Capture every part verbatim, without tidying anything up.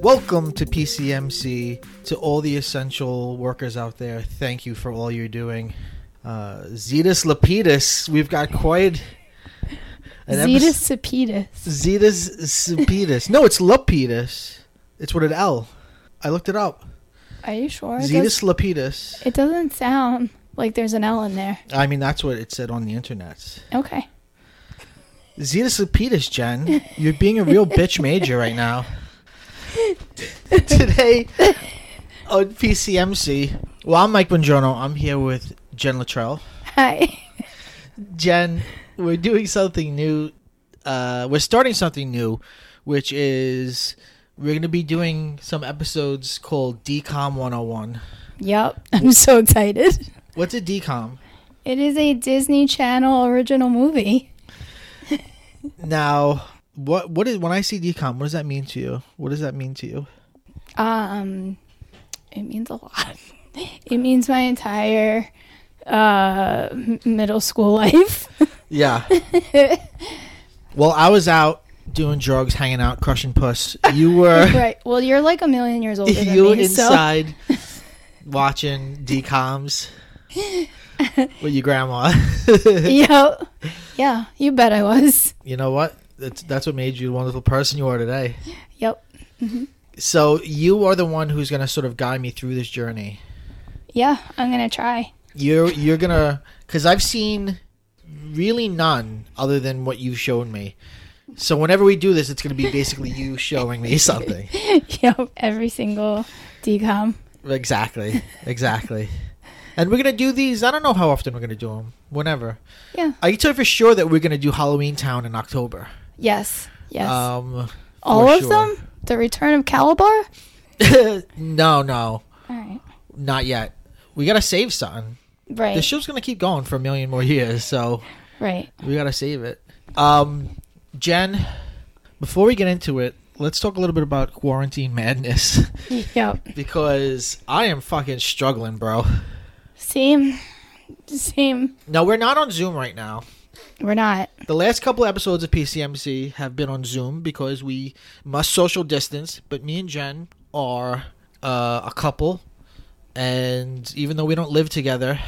Welcome to P C M C. To all the essential workers out there, thank you for all you're doing. Uh, Zetus Lapidus, we've got quite an Zetus Lapidus. Zetus Lapidus. No, it's Lapidus. It's with an L. I looked it up. Are you sure? Zetus Lapidus. It doesn't sound like there's an L in there. I mean, that's what it said on the internet. Okay. Zetus Lapidus, Jen. You're being a real bitch major right now. Today on P C M C, well, I'm Mike Bongiorno. I'm here with Jen Luttrell. Hi. Jen, we're doing something new. Uh, we're starting something new, which is we're going to be doing some episodes called D COM one oh one. Yep. I'm so excited. What's a D COM? It is a Disney Channel original movie. Now, what what is when I see D COM, what does that mean to you? What does that mean to you? Um, it means a lot. It means my entire uh middle school life. Yeah. Well, I was out doing drugs, hanging out, crushing puss. You were Right. Well, you're like a million years older than you were me. inside watching D COMs with your grandma. So. Yeah. Yeah. You bet I was. You know what? That's that's what made you the wonderful person you are today. Yep. Mm-hmm. So you are the one who's going to sort of guide me through this journey. Yeah, I'm gonna try. You're you're gonna, because I've seen really none other than what you've shown me. So whenever we do this, it's going to be basically you showing me something. Yep. Every single D COM. Exactly. Exactly. And we're going to do these. I don't know how often we're going to do them. Whenever. Yeah. I can tell you for sure that we're going to do Halloween Town in October. Yes. Yes. Um, All of sure. them? The Return of Calabar? no, no. All right. Not yet. We got to save something. Right. The show's going to keep going for a million more years, so Right. we got to save it. Um, Jen, before we get into it, let's talk a little bit about quarantine madness. Yep. Because I am fucking struggling, bro. Same. Same. No, we're not on Zoom right now. We're not. The last couple episodes of P C M C have been on Zoom because we must social distance, but me and Jen are uh, a couple, and even though we don't live together,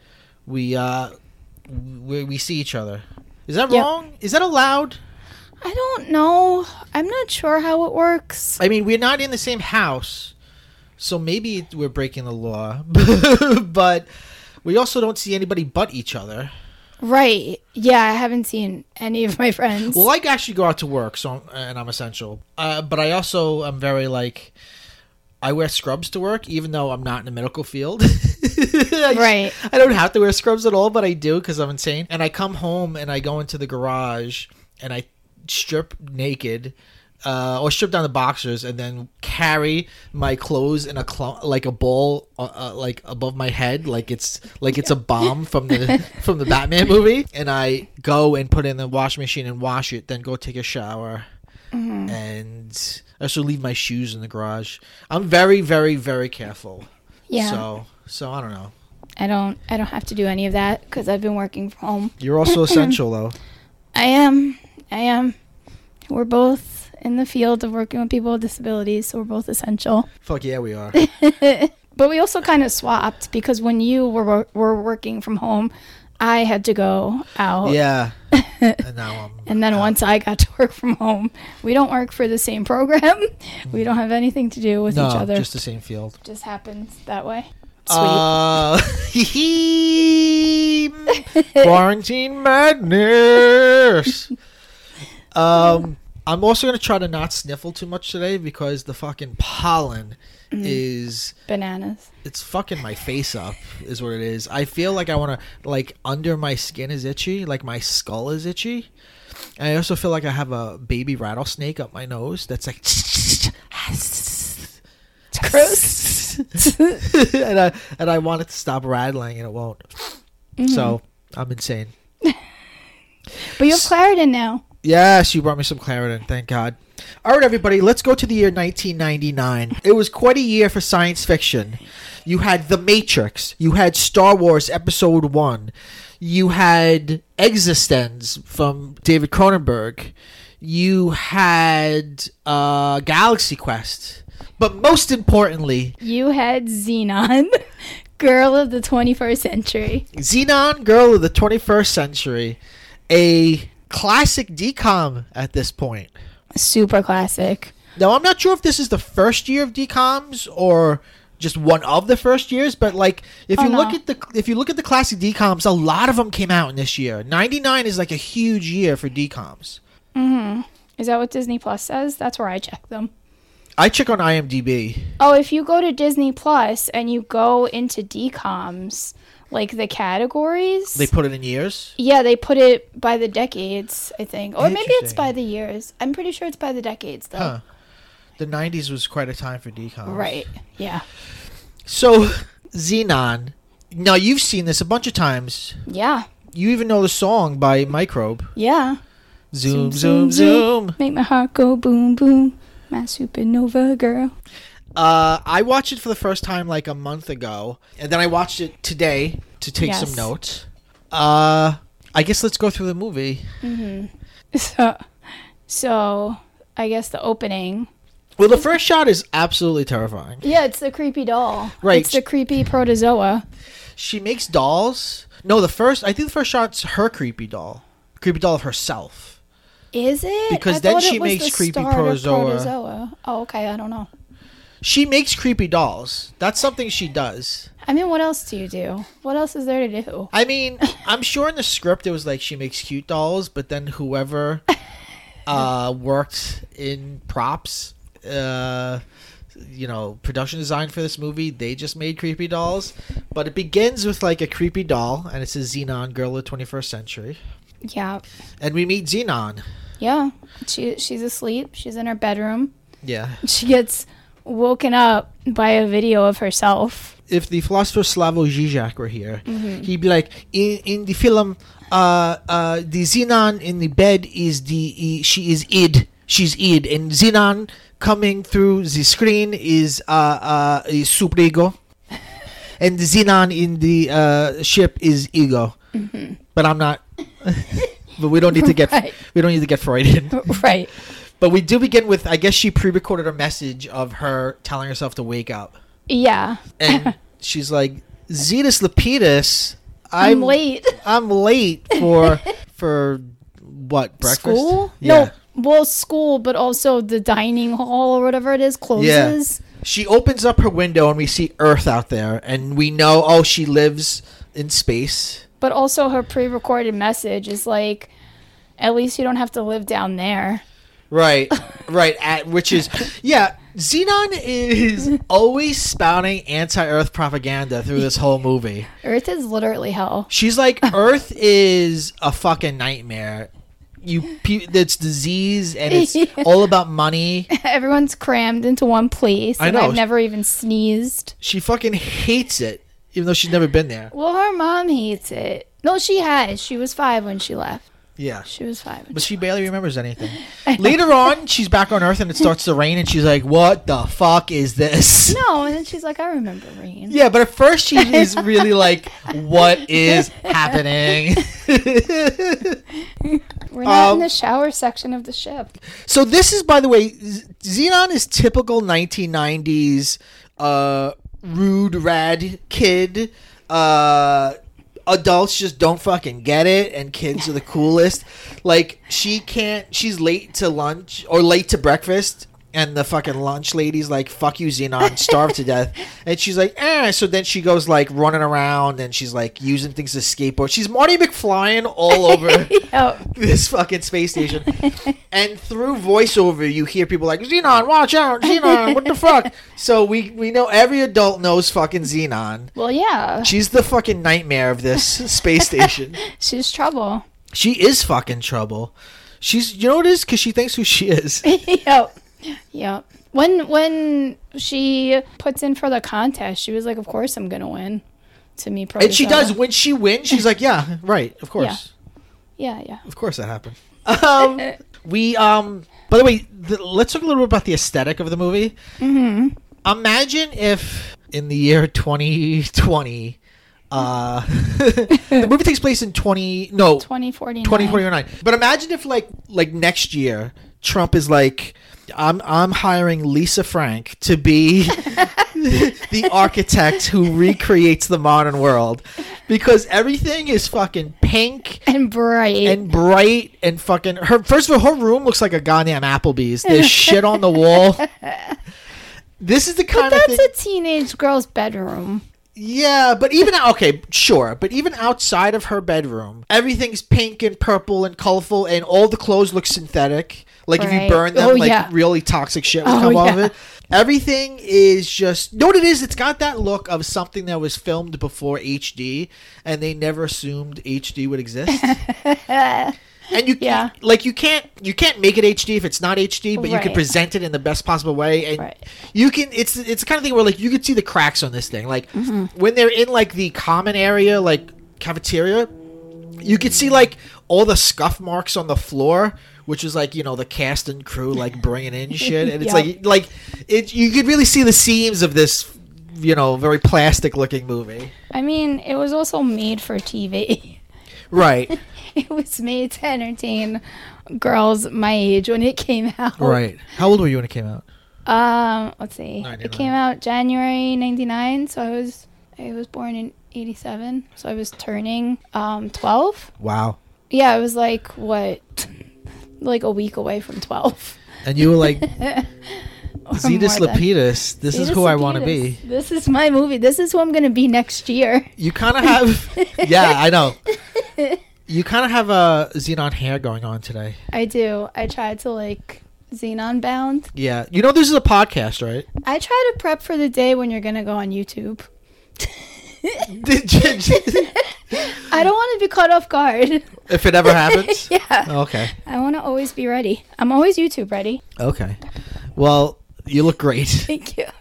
we uh, we, we see each other. Is that Yep. wrong? Is that allowed? I don't know. I'm not sure how it works. I mean, we're not in the same house, so maybe we're breaking the law, but we also don't see anybody but each other. Right. Yeah, I haven't seen any of my friends. Well, I actually go out to work, so I'm, and I'm essential. Uh, but I also am very like, I wear scrubs to work, even though I'm not in the medical field. I, Right. I don't have to wear scrubs at all, but I do because I'm insane. And I come home and I go into the garage and I strip naked. Uh, or strip down the boxers and then carry my clothes in a cl- like a ball, uh, uh, like above my head, like it's like it's a bomb from the from the Batman movie. And I go and put it in the washing machine and wash it. Then go take a shower, Mm-hmm. and I also leave my shoes in the garage. I'm very, very, very careful. Yeah. So, so I don't know. I don't. I don't have to do any of that because I've been working from home. You're also essential, though. I am. I am. We're both in the field of working with people with disabilities, so we're both essential. Fuck yeah, we are. But we also kind of swapped because when you were were working from home, I had to go out. Yeah. And now I'm. And then out. once I got to work from home, we don't work for the same program. We don't have anything to do with no, each other. just the same field. Just happens that way. Sweet. Uh, quarantine madness. Um, I'm also gonna try to not sniffle too much today because the fucking pollen Mm. is Bananas. it's fucking my face up is what it is. I feel like I want to like under my skin is itchy, like my skull is itchy. And I also feel like I have a baby rattlesnake up my nose that's like It's gross. and I and I want it to stop rattling and it won't. Mm-hmm. So I'm insane. But you have Claritin now. Yes, you brought me some Claritin. Thank God. All right, everybody, let's go to the year nineteen ninety-nine. It was quite a year for science fiction. You had The Matrix. You had Star Wars Episode one. You had Existence from David Cronenberg. You had uh, Galaxy Quest. But most importantly, You had Xenon, girl of the twenty-first century. Xenon, girl of the twenty-first century, a classic D COM at this point. Super classic. Now, I'm not sure if this is the first year of D COMs or just one of the first years, but like if Oh, you no. look at the if you look at the classic D COMs, a lot of them came out in this year. ninety-nine is like a huge year for D COMs. Mm-hmm. Is that what Disney Plus says? That's where I check them. I check on IMDb. Oh, if you go to Disney Plus and you go into D COMs, like the categories, They put it in years. yeah, they put it by the decades, I think. Or maybe it's Interesting. by the years. I'm pretty sure it's by the decades, though. Huh. The nineties was quite a time for D COMs. Right. Yeah. So, Xenon. Now, you've seen this a bunch of times. Yeah. You even know the song by Microbe. Yeah. Zoom, zoom, zoom. Make my heart go boom, boom. My supernova girl. Uh, I watched it for the first time like a month ago, and then I watched it today to take Yes. some notes. Uh, I guess let's go through the movie. So, so I guess the opening. Well, the first shot is absolutely terrifying. Yeah, it's the creepy doll. Right. It's the creepy protozoa. She makes dolls. No, the first, I think the first shot's her creepy doll. Creepy doll of herself. Is it? Because I then thought she it was makes the creepy start of protozoa. protozoa. Oh, okay. I don't know. She makes creepy dolls. That's something she does. I mean, what else do you do? What else is there to do? I mean, I'm sure in the script it was like she makes cute dolls, but then whoever uh, worked in props, uh, you know, production design for this movie, they just made creepy dolls. But it begins with like a creepy doll, and it says Xenon, girl of the twenty-first century. Yeah. And we meet Xenon. Yeah. She she's asleep. She's in her bedroom. Yeah. She gets woken up by a video of herself. If the philosopher Slavoj Žižek were here, he'd be like, in, in the film, uh, uh, the Xenon in the bed is the, she is id. She's id. And Xenon coming through the screen is, uh, uh, is superego. And the Xenon in the uh, ship is ego. But I'm not, but we don't need to get, Right. we don't need to get Freudian. Right. But we do begin with, I guess she pre-recorded a message of her telling herself to wake up. Yeah. And she's like, Zetus Lapidus, I'm, I'm, late. I'm late for for what, breakfast? School? Yeah. No, well, school, but also the dining hall or whatever it is closes. She opens up her window and we see Earth out there, and we know, oh, she lives in space. But also her pre-recorded message is like, at least you don't have to live down there. Right, right. At which is, yeah. Xenon is always spouting anti-Earth propaganda through this whole movie. Earth is literally hell. She's like, Earth is a fucking nightmare. You, pe- it's disease and it's all about money. Everyone's crammed into one place. I And know. I've never even sneezed. She fucking hates it, even though she's never been there. Well, her mom hates it. No, she has. She was five when she left. Yeah. She was five. when But she- she barely remembers anything. Later on, she's back on Earth and it starts to rain, and she's like, what the fuck is this? No, and then she's like, I remember rain. Yeah, but at first she is really like, what is happening? We're not Um, in the shower section of the ship. So this is, by the way, Z- Xenon is typical nineteen nineties uh, rude, rad kid. Uh, adults just don't fucking get it, and kids are the coolest. Like, she can't, she's late to lunch or late to breakfast, and the fucking lunch lady's like, fuck you, Xenon, starve to death. And she's like, eh. So then she goes like running around, and she's like using things to skateboard. She's Marty McFlying all over Oh, this fucking space station. And through voiceover, you hear people like, Xenon, watch out, Xenon, what the fuck? So we, we know every adult knows fucking Xenon. well, yeah. She's the fucking nightmare of this space station. She's trouble. She is fucking trouble. She's, you know what it is? Because she thinks who she is. Yep. Yep. When when she puts in for the contest, she was like, "Of course I'm gonna win." To me, And she Protozoa. does. When she wins, she's like, yeah, right, of course. Yeah, yeah. Of course that happened. Um, we, um, by the way, the, let's talk a little bit about the aesthetic of the movie. Mm-hmm. Imagine if in the year twenty twenty, uh, the movie takes place in twenty, no, Twenty forty. twenty forty-nine. But imagine if like, like next year, Trump is like, I'm I'm hiring Lisa Frank to be the architect who recreates the modern world, because everything is fucking pink and bright and bright and fucking her. First of all, her room looks like a goddamn Applebee's. There's shit on the wall. This is the kind but of that's thing. a teenage girl's bedroom. Yeah, but even okay, sure, but even outside of her bedroom, everything's pink and purple and colorful, and all the clothes look synthetic. Like if Right. you burn them, Oh, like yeah. really toxic shit would Oh, come off of yeah. it. Everything is just, you know what it is? It's got that look of something that was filmed before H D, and they never assumed H D would exist. And you, Yeah. like you can't, you can't make it H D if it's not H D, but you can Right. present it in the best possible way, and Right. you can. It's it's the kind of thing where like you could see the cracks on this thing, like Mm-hmm. when they're in like the common area, like cafeteria, you could see like all the scuff marks on the floor, which is like, you know, the cast and crew like bringing in shit, and it's Yep. like like it. You could really see the seams of this, you know, very plastic looking movie. I mean, it was also made for T V. Right. It was made to entertain girls my age when it came out. Right. How old were you when it came out? Um, let's see. ninety-nine. It came out January ninety-nine, so I was I was born in eighty-seven, so I was turning um twelve. Wow. Yeah, it was like what like a week away from twelve. And you were like, Or Zetus more than- Lapidus, this is Zetus who I want to Lapidus. be. This is my movie. This is who I'm going to be next year. You kind of have, yeah, I know. You kind of have a Xenon hair going on today. I do. I tried to like Xenon bound. Yeah. You know this is a podcast, right? I try to prep for the day when you're going to go on YouTube. I don't want to be caught off guard. If it ever happens? Yeah. Okay. I want to always be ready. I'm always YouTube ready. Okay. Well, you look great. Thank you.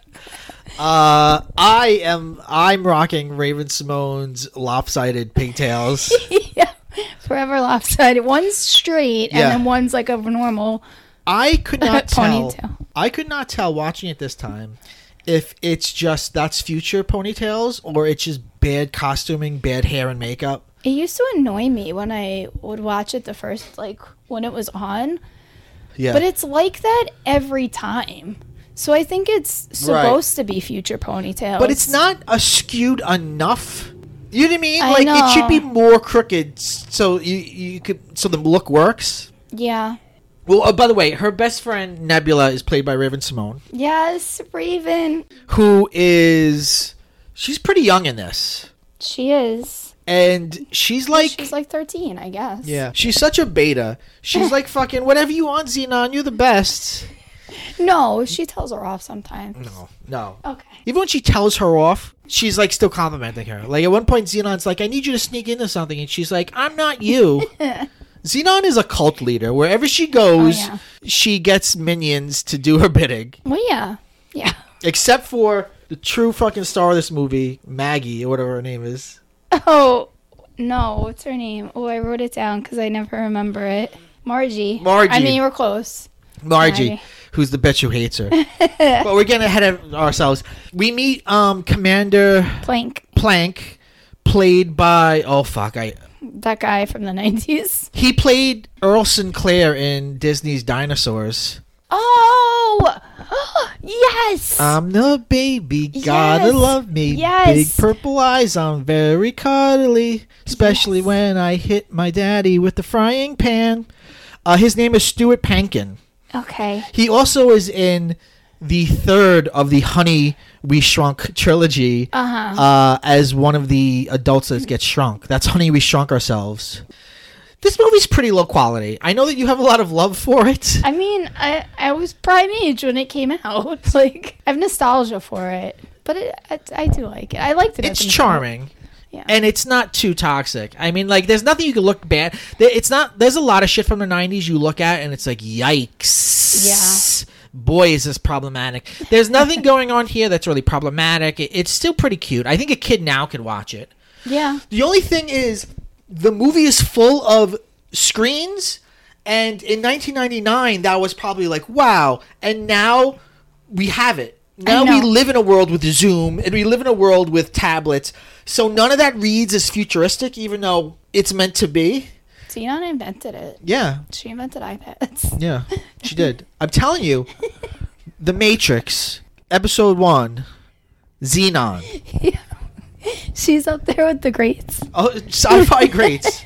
Uh, I am, I'm rocking Raven Simone's lopsided pigtails. Yeah. Forever lopsided. One's straight Yeah. and then one's like a normal I could not tell. ponytail. I could not tell watching it this time if it's just that's future ponytails or it's just bad costuming, bad hair and makeup. It used to annoy me when I would watch it the first, like, when it was on. Yeah. But it's like that every time. So I think it's supposed to be future ponytails. But it's not skewed enough. You know what I mean? I like it should know. be more crooked so you you could so the look works. Yeah. Well, uh, by the way, her best friend Nebula is played by Raven Simone, Yes, Raven. who is she's pretty young in this. She is. And she's like She's like thirteen, I guess. yeah, she's such a beta. She's like fucking whatever you want, Xenon, you're the best. No, she tells her off sometimes. No. No. Okay. Even when she tells her off, she's like still complimenting her. Like at one point, Xenon's like, "I need you to sneak into something," and she's like, "I'm not you." Xenon is a cult leader. Wherever she goes, Oh, yeah. she gets minions to do her bidding. Well, yeah. Yeah. Except for the true fucking star of this movie, Maggie, or whatever her name is. Oh, no. What's her name? Oh, I wrote it down because I never remember it. Margie. Margie. I mean, you were close. Margie, Maggie. who's the bitch who hates her. But we're getting ahead of ourselves. We meet um, Commander Plank. Plank, played by oh fuck, I That guy from the nineties. he played Earl Sinclair in Disney's Dinosaurs. Oh! Yes! I'm the baby, gotta Yes. love me. Yes. Big purple eyes, I'm very cuddly. Especially Yes. when I hit my daddy with the frying pan. Uh, his name is Stuart Pankin. okay. He also is in the third of the Honey We Shrunk trilogy Uh-huh. uh, as one of the adults that gets shrunk. That's Honey We Shrunk Ourselves. This movie's pretty low quality. I know that you have a lot of love for it. I mean, I, I was prime age when it came out. Like, I have nostalgia for it. But it, I, I do like it. I liked it. It's as a charming. Yeah. And it's not too toxic. I mean, like, there's nothing you can look bad. There- It's not. There's a lot of shit from the nineties you look at, and it's like, yikes. Yeah. Boy, is this problematic. There's nothing going on here that's really problematic. It, it's still pretty cute. I think a kid now could watch it. Yeah. The only thing is, the movie is full of screens, and in nineteen ninety-nine, that was probably like, wow. And now we have it. Now we know. live in a world with Zoom, and we live in a world with tablets. So none of that reads as futuristic, even though it's meant to be. Xenon invented it. Yeah, She invented iPads. yeah. She did. I'm telling you, The Matrix, episode one, Xenon. Yeah. She's up there with the greats. Oh, sci-fi greats.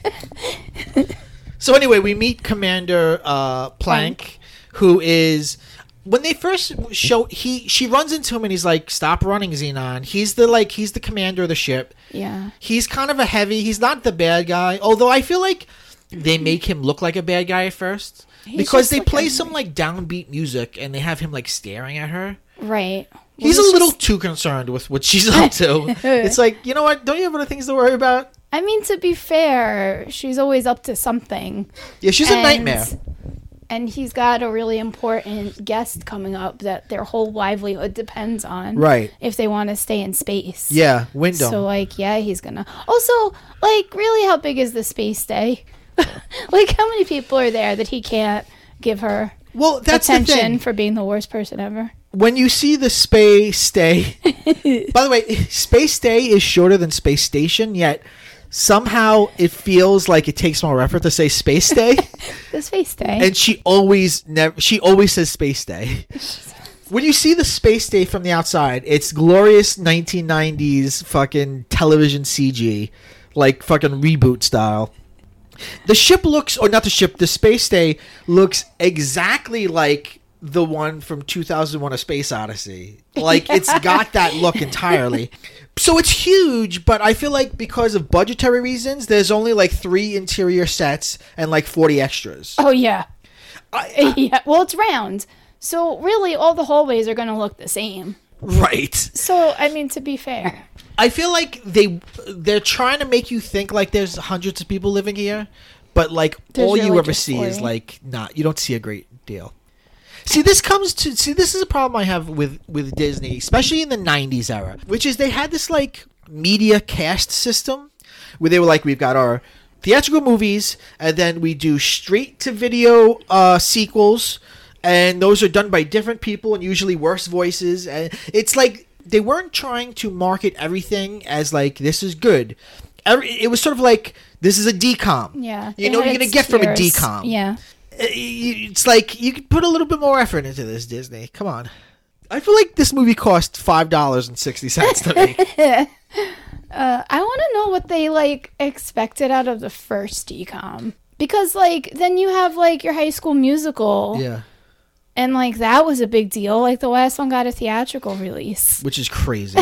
So anyway, we meet Commander uh, Plank, who is... When they first show... he She runs into him and he's like, stop running, Xenon. He's the like he's the commander of the ship. Yeah. He's kind of a heavy... He's not the bad guy. Although I feel like they make him look like a bad guy at first. He's because just they like play a- some like downbeat music and they have him like staring at her. Right. Well, He's a it's little just- too concerned with what she's up to. It's like, you know what? Don't you have other things to worry about? I mean, to be fair, she's always up to something. Yeah, she's a And- nightmare. And he's got a really important guest coming up that their whole livelihood depends on. Right. If they want to stay in space. Yeah, Wyndham. So, like, yeah, he's gonna. Also, like, really, how big is the space day? Like, how many people are there that he can't give her well, that's the attention thing. for being the worst person ever? When you see the space stay, by the way, space stay is shorter than space station, yet somehow it feels like it takes more effort to say space stay. The space day. And she always never. She always says space day. When you see the space day from the outside, it's glorious nineteen nineties fucking television C G, like fucking reboot style. The ship looks, or not the ship, the space day looks exactly like the one from two thousand one: A Space Odyssey. Like it's got that look entirely. So it's huge, but I feel like because of budgetary reasons, there's only like three interior sets and like forty extras. Oh, yeah. I, I, Yeah. Well, it's round. So, really, all the hallways are going to look the same. right. So, I mean, to be fair. I feel like they they're trying to make you think like there's hundreds of people living here, but like There's all you really ever just see is forty. like not. You don't see a great deal. See, this comes to see. This is a problem I have with with Disney, especially in the nineties era, which is they had this like media cast system where they were like, we've got our theatrical movies, and then we do straight to video uh, sequels, and those are done by different people and usually worse voices, and it's like they weren't trying to market everything as like this is good. Every, it was sort of like this is a D COM. Yeah. You it know what had you're gonna its get from a tiers. D COM. Yeah. It's like you could put a little bit more effort into this, Disney. Come on. I feel like this movie cost five dollars and sixty cents to make. Uh, I want to know what they like expected out of the first D COM, because like then you have like your High School Musical, Yeah, and like that was a big deal. Like the last one got a theatrical release, which is crazy.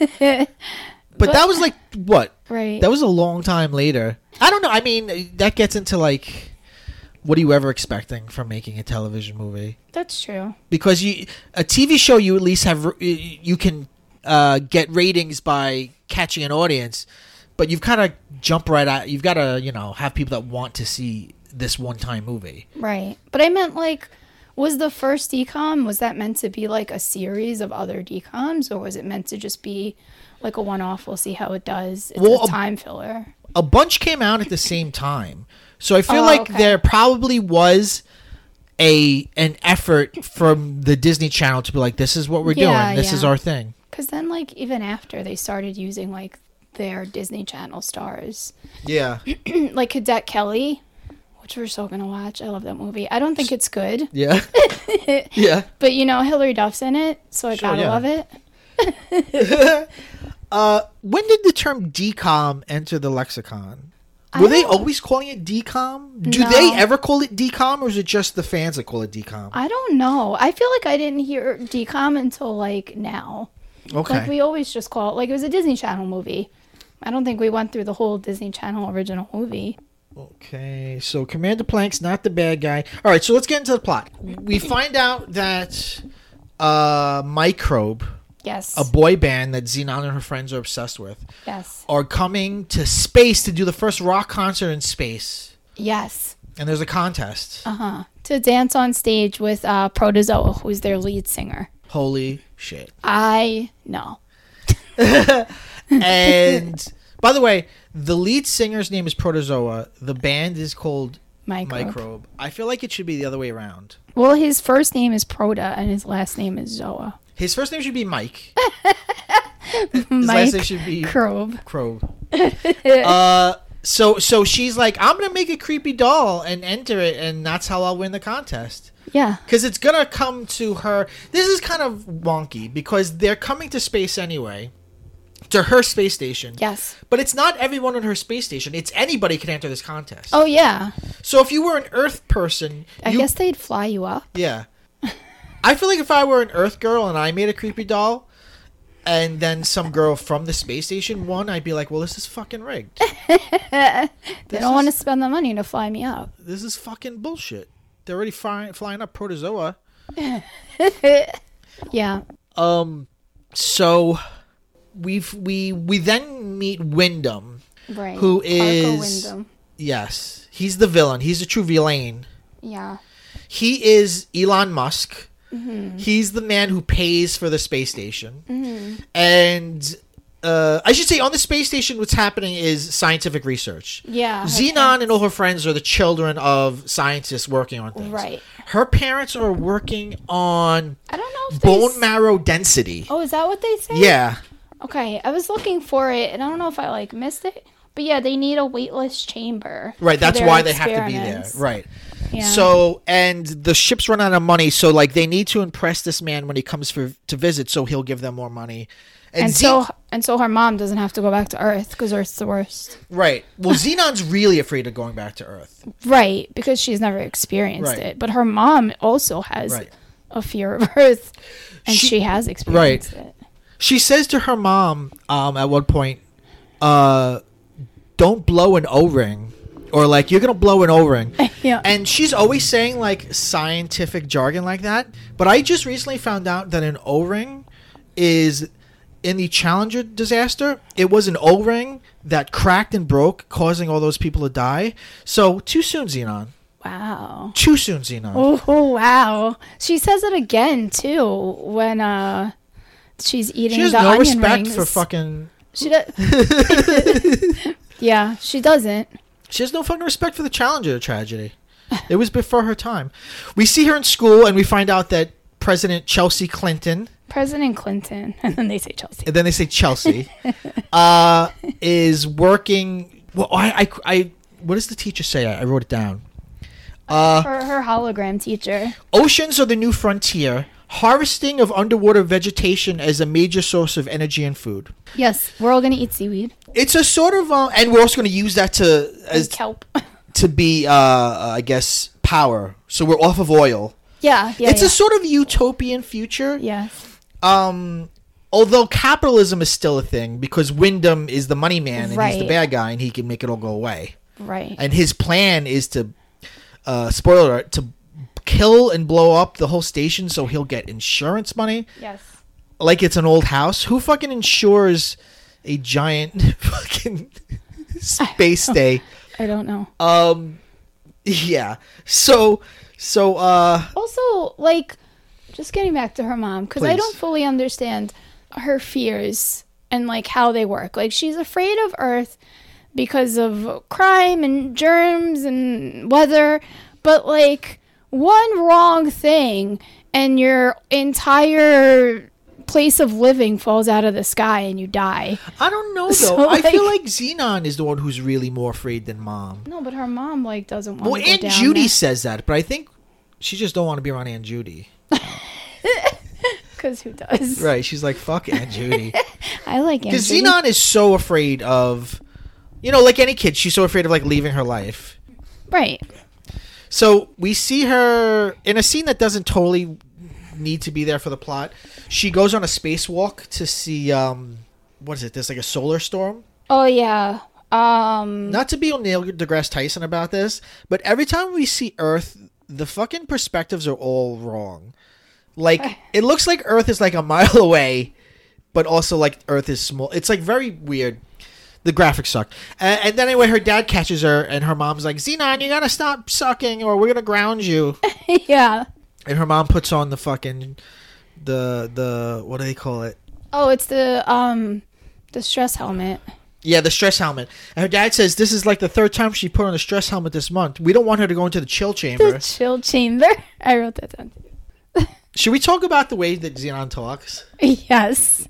But that was like what? right? That was a long time later. I don't know. I mean, that gets into like, what are you ever expecting from making a television movie? That's true. Because you a T V show, you at least have you can uh, get ratings by catching an audience, but you've kind of jump right at. You've got to you know have people that want to see this one time movie. Right. But I meant like, was the first D COM, was that meant to be like a series of other D COMs, or was it meant to just be like a one-off? We'll see how it does. It's Well, a a- time filler. A bunch came out at the same time, so I feel Oh, like okay. there probably was a an effort from the Disney Channel to be like, this is what we're Yeah, doing. This is yeah. our thing. Because then, like, even after they started using like their Disney Channel stars, Yeah. like Cadet Kelly, which we're still gonna watch. I love that movie. I don't think it's good, Yeah. Yeah. but you know, Hilary Duff's in it, so I Sure, gotta yeah. love it. Uh, when did the term D COM enter the lexicon? I Were they don't- always calling it D COM? Do No. they ever call it D COM, or is it just the fans that call it D COM? I don't know. I feel like I didn't hear D COM until like now. Okay. Like we always just call it like it was a Disney Channel movie. I don't think we went through the whole Disney Channel original movie. Okay, so Commander Plank's not the bad guy. All right, so let's get into the plot. We find out that uh, Microbe, Yes. a boy band that Xenon and her friends are obsessed with, yes. are coming to space to do the first rock concert in space. Yes. And there's a contest. Uh huh. To dance on stage with uh, Protozoa, who's their lead singer. Holy shit. I know. And by the way, the lead singer's name is Protozoa. The band is called Microbe. Microbe. I feel like it should be the other way around. Well, his first name is Proto and his last name is Zoa. His first name should be Mike. His last name should be Microbe. Crobe. uh, so so she's like, I'm gonna make a creepy doll and enter it, and that's how I'll win the contest. Yeah. Because it's going to come to her. This is kind of wonky because they're coming to space anyway. To her space station. Yes. But it's not everyone on her space station. It's anybody can enter this contest. Oh, yeah. So if you were an Earth person... I you, guess they'd fly you up. Yeah. I feel like if I were an Earth girl and I made a creepy doll and then some girl from the space station won, I'd be like, well, this is fucking rigged. They This don't want to is- spend the money to fly me up. This is fucking bullshit. They're already flying, flying up Protozoa. Yeah. Um, so we've we we then meet Wyndham, Right. who Parker is Wyndham. yes, he's the villain. He's the true villain. Yeah. He is Elon Musk. Mm-hmm. He's the man who pays for the space station, Mm-hmm. and uh, I should say on the space station, what's happening is scientific research. Yeah. her Xenon parents- and all her friends are the children of scientists working on things. Right. Her parents are working on I don't know if they bone s- marrow density. Oh, is that what they say? Yeah. Okay. I was looking for it, and I don't know if I like missed it. But yeah, they need a weightless chamber. Right, for that's their why they have to be there. experiments. Right. Yeah. So, and the ship's run out of money, so like they need to impress this man when he comes for to visit, so he'll give them more money. and Xe- so and so her mom doesn't have to go back to Earth because Earth's the worst. right. Well, Xenon's really afraid of going back to Earth. Right, because she's never experienced Right. it. But her mom also has Right. a fear of Earth, and She- she, has experienced it. She says to her mom, um, at one point, uh, "Don't blow an O-ring," or like you're gonna blow an O-ring. Yeah. And she's always saying like scientific jargon like that. But I just recently found out that an O-ring is in the Challenger disaster. It was an O-ring that cracked and broke, causing all those people to die. So too soon, Xenon. Wow. Too soon, Xenon. Oh wow. She says it again too when uh she's eating She has the no onion respect rings. for fucking. She does. Yeah, she doesn't. She has no fucking respect for the Challenger tragedy. It was before her time. We see her in school, and we find out that President Chelsea Clinton, President Clinton, and then they say Chelsea. and then they say Chelsea, uh, is working. Well, I, I, I, what does the teacher say? I, I wrote it down. Uh, Her her hologram teacher. Oceans are the new frontier. Harvesting of underwater vegetation as a major source of energy and food. Yes, we're all gonna eat seaweed It's a sort of, uh, and we're also going to use that to and as kelp. to be, uh, I guess, power. So we're off of oil. Yeah, yeah. it's yeah. a sort of utopian future. Yes. Um, although capitalism is still a thing because Wyndham is the money man and he's the Right. bad guy and he can make it all go away. Right. And his plan is to, uh, spoiler alert, to kill and blow up the whole station so he'll get insurance money. Yes. Like it's an old house. Who fucking insures a giant fucking space stay? I don't know. Um, yeah. So, so, uh, Also, like, just getting back to her mom, because I Please. don't fully understand her fears and, like, how they work. Like, she's afraid of Earth because of crime and germs and weather, but, like, one wrong thing and your entire place of living falls out of the sky and you die. I don't know though. So, I feel like- like Xenon is the one who's really more afraid than Mom. No, but her mom, like, doesn't want Well, to go Aunt down Judy there. says that, but I think she just don't want to be around Aunt Judy. Because who does? Right? She's like, fuck Aunt Judy. I like Aunt Because Judy. Xenon is so afraid of, you know, like any kid, she's so afraid of like leaving her life. Right. So we see her in a scene that doesn't totally need to be there for the plot. She goes on a spacewalk to see, um, what is it? There's like a solar storm. Oh, yeah. Um... Not to be on Neil deGrasse Tyson about this, but every time we see Earth, the fucking perspectives are all wrong. Like, it looks like Earth is like a mile away, but also like Earth is small. It's like very weird. The graphics suck. And, and then anyway, her dad catches her, and her mom's like, Xenon, you gotta stop sucking, or we're gonna ground you. yeah. And her mom puts on the fucking, the, the, what do they call it? Oh, it's the um the stress helmet. Yeah, the stress helmet. And her dad says this is like the third time she put on a stress helmet this month. We don't want her to go into the chill chamber. The chill chamber. I wrote that down. Should we talk about the way that Xenon talks? Yes.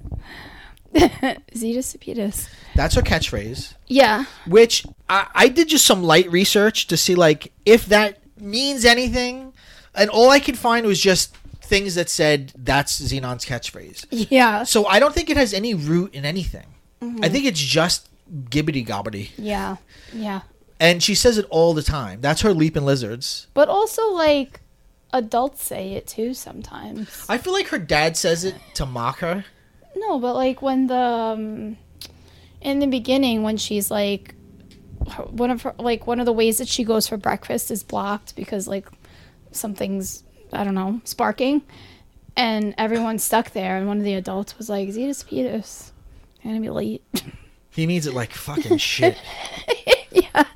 Zetus Cepetus. That's her catchphrase. Yeah. Which I, I did just some light research to see like if that means anything. And all I could find was just things that said that's Xenon's catchphrase. Yeah. So I don't think it has any root in anything. Mm-hmm. I think it's just gibbity gobbity. Yeah. Yeah. And she says it all the time. That's her leaping lizards. But also, like, adults say it too sometimes. I feel like her dad says it to mock her. No, but like when the um, in the beginning when she's like her, one of her like one of the ways that she goes for breakfast is blocked because like something's I don't know sparking, and everyone's stuck there. And one of the adults was like, "Zetus Pedus, I'm gonna be late." He means it like fucking shit. Yeah.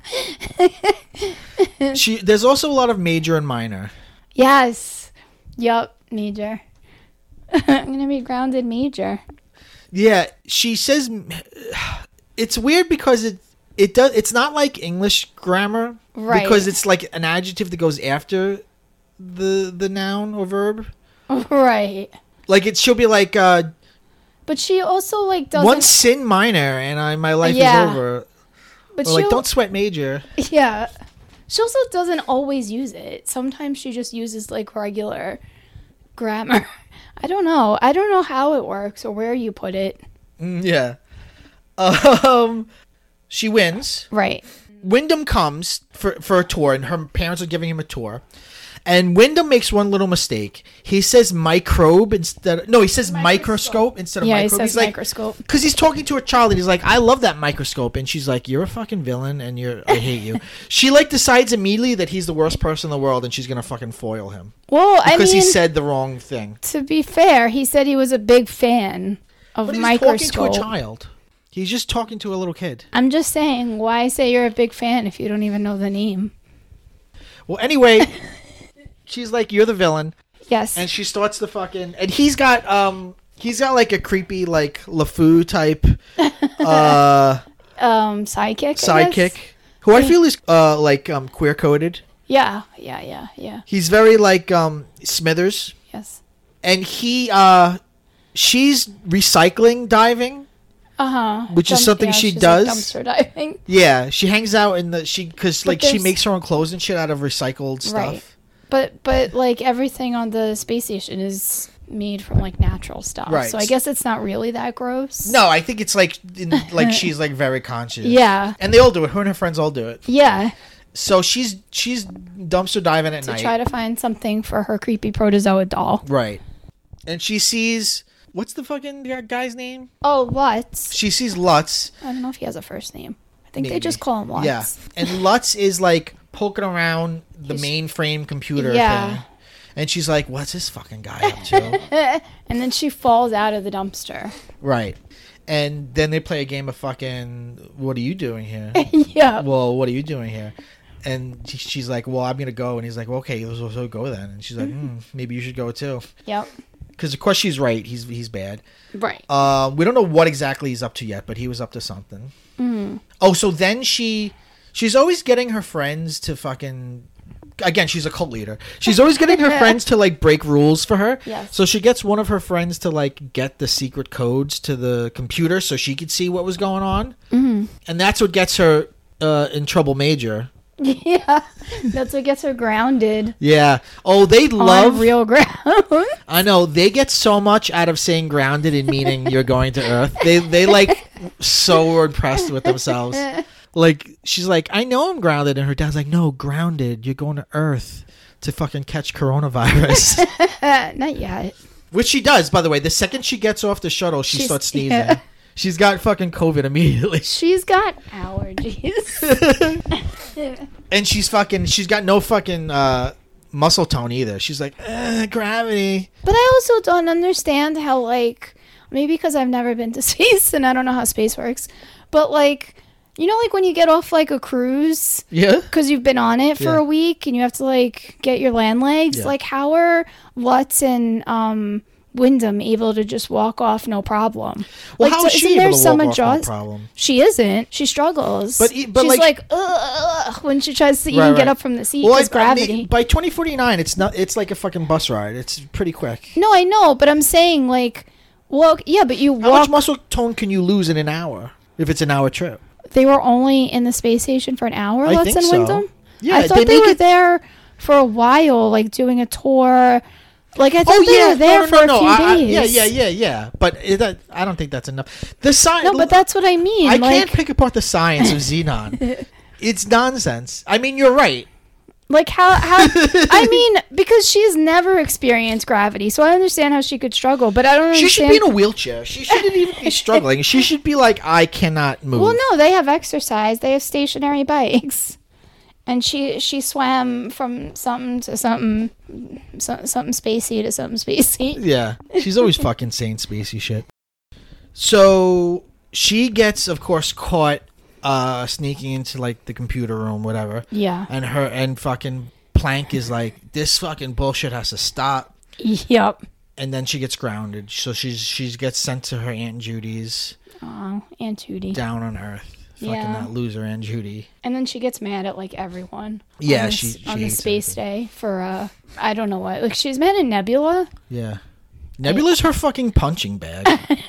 She there's also a lot of major and minor. Yes. Yup. Major. I'm gonna be grounded, major. Yeah, she says it's weird because it it does it's not like English grammar, Right. Because it's like an adjective that goes after the the noun or verb. Right. Like it she'll be like uh But she also like doesn't. one sin minor and I my life Yeah. is over. But Or like she'll- don't sweat major. Yeah. She also doesn't always use it. Sometimes she just uses like regular grammar. I don't know. I don't know how it works or where you put it. Mm, yeah. Um she wins. Right. Wyndham comes for, for a tour, and her parents are giving him a tour. And Wyndham makes one little mistake. He says microbe instead of... No, he says microscope, Microscope. instead of Yeah, he microbe. says he's like, microscope. Because he's talking to a child, and he's like, I love that microscope. And she's like, you're a fucking villain, and you're I hate you. She, like, decides immediately that he's the worst person in the world, and she's going to fucking foil him. Well, I Because mean, he said the wrong thing. to be fair, he said he was a big fan of But he's microscope. talking to a child. He's just talking to a little kid. I'm just saying, why say you're a big fan if you don't even know the name? Well, anyway... She's like, you're the villain. Yes. And she starts the fucking... And he's got, um... He's got, like, a creepy, like, LeFou type, uh... um, sidekick. I guess? sidekick. Who I feel is, uh, like, um, queer-coded. Yeah, yeah, yeah, yeah. He's very, like, um, Smithers. Yes. And he, uh... She's recycling diving. Uh-huh. Which is something yeah, she she's, does. Like, dumpster diving. Yeah, she hangs out in the... she Because, But like, she there's- makes her own clothes and shit out of recycled stuff. Right. But, but like, everything on the space station is made from, like, natural stuff. Right. So I guess it's not really that gross. No, I think it's, like... In, like, she's, like, very conscious. Yeah. And they all do it. Her and her friends all do it. Yeah. So she's she's dumpster diving at To night. try to find something for her creepy protozoa doll. Right. And she sees... What's the fucking guy's name? Oh, Lutz. She sees Lutz. I don't know if he has a first name. I think they Maybe. just call him Lutz. Yeah. And Lutz is like poking around the He's- mainframe computer Yeah. thing. And she's like, what's this fucking guy up to? And then she falls out of the dumpster. Right. And then they play a game of fucking, what are you doing here? Yeah. Well, what are you doing here? And she- she's like, well, I'm going to go. And he's like, well, okay, so, so go then. And she's like, Mm-hmm. hmm, maybe you should go too. Yep. Because, of course, she's right. He's he's bad. Right. Uh, we don't know what exactly he's up to yet, but he was up to something. Mm. Oh, so then she, she's always getting her friends to fucking, again, she's a cult leader. She's always getting her friends to like break rules for her. Yes. So she gets one of her friends to like get the secret codes to the computer so she could see what was going on. Mm-hmm. And that's what gets her uh, in trouble major. Yeah. That's what gets her grounded. Yeah. Oh, they love. On real ground. I know they get so much out of saying grounded and meaning you're going to Earth. They they like so were impressed with themselves. Like she's like, I know I'm grounded, and her dad's like, no, grounded. You're going to Earth to fucking catch coronavirus. Not yet. Which she does, by the way. The second she gets off the shuttle, she She's- starts sneezing. yeah. She's got fucking COVID immediately, She's got allergies. and she's fucking. She's got no fucking uh, muscle tone either. She's like, eh, gravity. But I also don't understand how, like, maybe because I've never been to space and I don't know how space works, but, like, you know, like when you get off, like, a cruise Yeah. because you've been on it for Yeah. a week and you have to, like, get your land legs, Yeah. like, how are Lutz and um, Wyndham able to just walk off no problem? Well, like, how so is she isn't there able to some walk off no adjust- problem? She isn't. She struggles. But e- but, she's like- like, ugh, when she tries to Right, even get right. up from the seat Well, because I- I mean, gravity. by twenty forty-nine, it's not. It's like a fucking bus ride. It's pretty quick. No, I know, but I'm saying, like, well, yeah, but you How walk. much muscle tone can you lose in an hour if it's an hour trip? They were only in the space station for an hour, I Lutz think and so. Wyndham? Yeah, I thought they they, make were it- there for a while, like doing a tour. Like I thought Oh they yeah, were there no, for no, a no, few I, I, days. yeah, yeah, yeah, yeah. But it, that, I don't think that's enough. The science. No, but that's what I mean. I like, can't pick apart the science of Xenon. It's nonsense. I mean, you're right. Like how how I mean, because she's never experienced gravity, so I understand how she could struggle, but I don't She understand. should be in a wheelchair. She shouldn't even be struggling. She should be like, I cannot move. Well, no, they have exercise. They have stationary bikes, and she she swam from something to something, so, something spacey to something spacey. Yeah, she's always fucking saying spacey shit. So she gets, of course, caught uh, sneaking into like the computer room, whatever. Yeah. And her and fucking Plank is like, this fucking bullshit has to stop. Yep. And then she gets grounded. So she's she gets sent to her Aunt Judy's Oh, Aunt Judy. down on Earth. Fucking Yeah. that loser Aunt Judy. And then she gets mad at like everyone. Yeah, on this, she- she on the hates space everything. day for uh I don't know what. Like she's mad at Nebula. Yeah. Nebula's her fucking punching bag.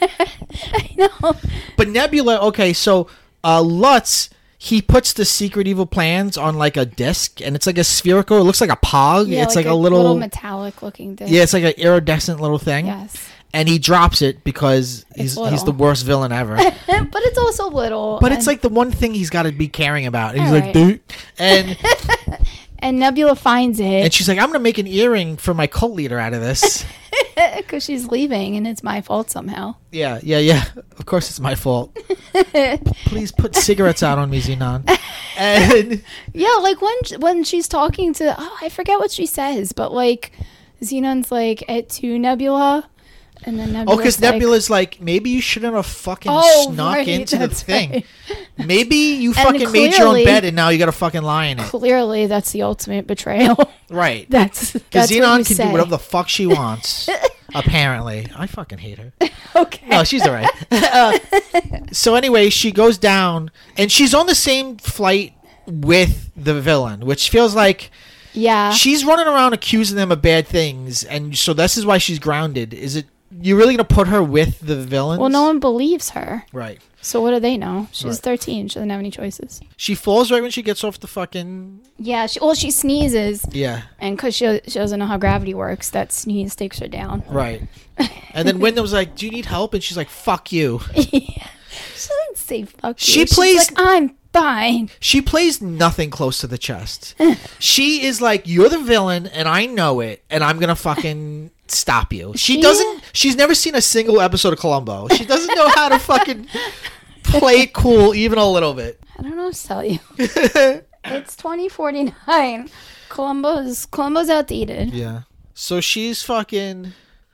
I know. But Nebula, okay, so uh, Lutz, he puts the secret evil plans on like a disc, and it's like a spherical. It looks like a pog. Yeah, it's like, a little, metallic looking thing. yeah, it's like an iridescent little thing. Yes. And he drops it because he's little. he's the worst villain ever. But it's also little. But it's and- like the one thing he's got to be caring about. And he's All like, right. dude, and and Nebula finds it and she's like, I'm gonna make an earring for my cult leader out of this. because she's leaving, and it's my fault somehow. Yeah, yeah, yeah. Of course, it's my fault. Please put cigarettes out on me, Xenon. And Yeah, like when when she's talking to oh I forget what she says, but like Xenon's like at to Nebula, and then Nebula's oh, because like, Nebula's like, maybe you shouldn't have fucking Oh, snuck right, into the that's thing. right. Maybe you And fucking made your own clearly- bed and now you got to fucking lie in it. Clearly, that's the ultimate betrayal. Right. that's Because that's what Xenon you can say. do whatever the fuck she wants. Apparently, I fucking hate her. Okay. No, she's alright. uh, so anyway, she goes down, and she's on the same flight with the villain, which feels like Yeah. she's running around accusing them of bad things, and so this is why she's grounded. Is it you really gonna put her with the villains? Well, no one believes her. Right. So what do they know? She's Right. thirteen. She doesn't have any choices. She falls right when she gets off the fucking Yeah. She, well, she sneezes, yeah. and because she, she doesn't know how gravity works, that sneeze takes her down. Right. And then Wyndham's like, "Do you need help?" And she's like, "Fuck you." Yeah. She doesn't say fuck you. She She's plays- like, I'm fine. She plays nothing close to the chest. She is like, "You're the villain, and I know it, and I'm gonna fucking stop you." She, She- doesn't. She's never seen a single episode of Columbo. She doesn't know how to fucking play it cool even a little bit. I don't know what to tell you. It's twenty forty-nine. Columbo's Columbo's outdated. Yeah. So she's fucking.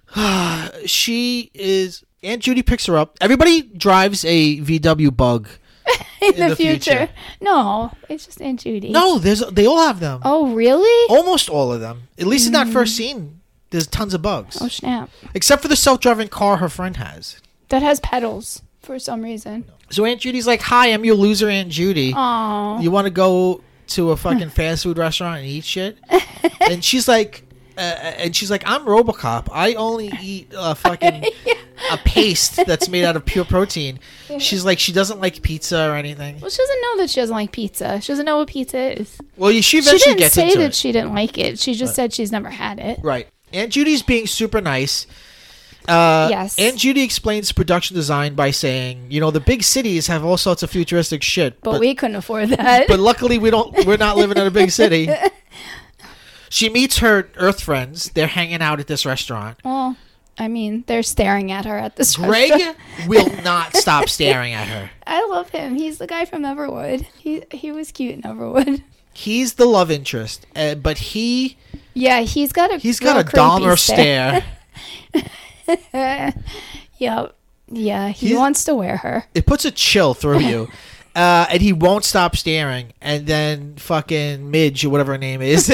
She is. Aunt Judy picks her up. Everybody drives a V W Bug. In, In the, the future. future. No, it's just Aunt Judy. No, there's they all have them. Oh, really? Almost all of them. At least in that first scene, there's tons of bugs. Oh, snap. Except for the self-driving car her friend has. That has pedals for some reason. So Aunt Judy's like, "Hi, I'm your loser Aunt Judy. Oh. You want to go to a fucking fast food restaurant and eat shit?" And she's like, uh, and she's like, "I'm RoboCop. I only eat uh, fucking a paste that's made out of pure protein." She's like, she doesn't like pizza or anything. Well, she doesn't know that she doesn't like pizza. She doesn't know what pizza is. Well, she She eventually didn't gets say into that it. she didn't like it. She just said she's never had it. Right. Aunt Judy's being super nice. Uh, Yes. Aunt Judy explains production design by saying, you know, the big cities have all sorts of futuristic shit, But, but we couldn't afford that. but luckily we don't. We're not living in a big city. She meets her Earth friends. They're hanging out at this restaurant. well, I mean, they're staring at her at this Greg restaurant. will not stop staring at her. I love him. He's the guy from Everwood. He he was cute in Everwood. He's the love interest, uh, but he Yeah, he's got a he's got real a creepy Dahmer stare. Yep. Yeah, he He's- wants to wear her. It puts a chill through you. Uh, and he won't stop staring. And then fucking Midge, or whatever her name is,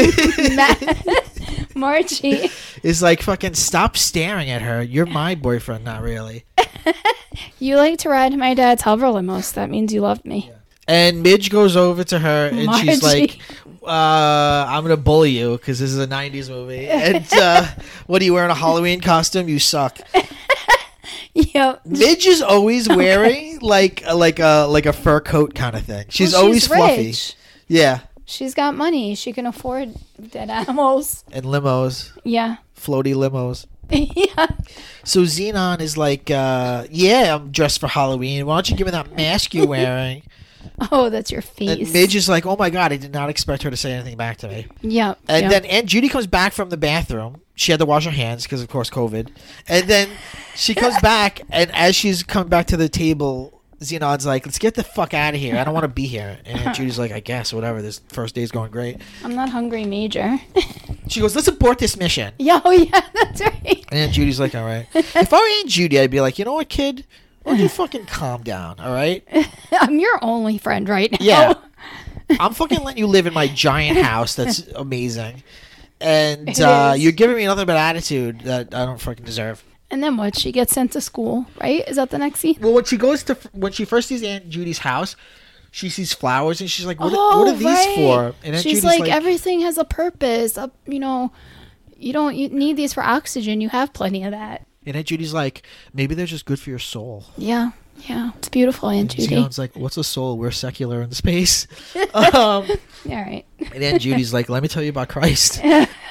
Margie. is like, fucking stop staring at her. You're my boyfriend, not really. You like to ride my dad's hover limo, so that means you loved me. And Midge goes over to her and she's Margie. like, uh, I'm going to bully you because this is a nineties movie. And uh, what are you wearing, a Halloween costume? You suck. Yep. Midge is always wearing like a, like a like a fur coat kind of thing. She's Well, always fluffy. rich. Yeah. She's got money. She can afford dead animals. And limos. Yeah. Floaty limos. Yeah. So Xenon is like, uh, yeah, I'm dressed for Halloween. Why don't you give me that mask you're wearing? Oh, that's your face. And Midge is like, oh my god, I did not expect her to say anything back to me. Yep. And yep. then Aunt Judy comes back from the bathroom. She had to wash her hands because, of course, COVID. And then she comes back, and as she's coming back to the table, Xenon's like, let's get the fuck out of here. I don't want to be here. And Aunt Judy's like, I guess, whatever. This first day's going great. I'm not hungry, Major. She goes, let's abort this mission. Yeah, oh yeah, that's right. And Aunt Judy's like, all right. If I were Aunt Judy, I'd be like, you know what, kid? Why don't you fucking calm down, all right? I'm your only friend right now. Yeah. I'm fucking letting you live in my giant house that's amazing. And uh, you're giving me nothing but attitude that I don't fucking deserve. And then what? She gets sent to school, right? Is that the next scene? Well, when she goes to, when she first sees Aunt Judy's house, she sees flowers and she's like, what, oh, what are these right. for? And Aunt she's Judy's like, like, everything has a purpose. Uh, you know, you don't you need these for oxygen. You have plenty of that. And Aunt Judy's like, maybe they're just good for your soul. Yeah, yeah. It's beautiful, Aunt and Judy. Xenon's like, what's a soul? We're secular in space. um, All right. And Aunt Judy's like, let me tell you about Christ.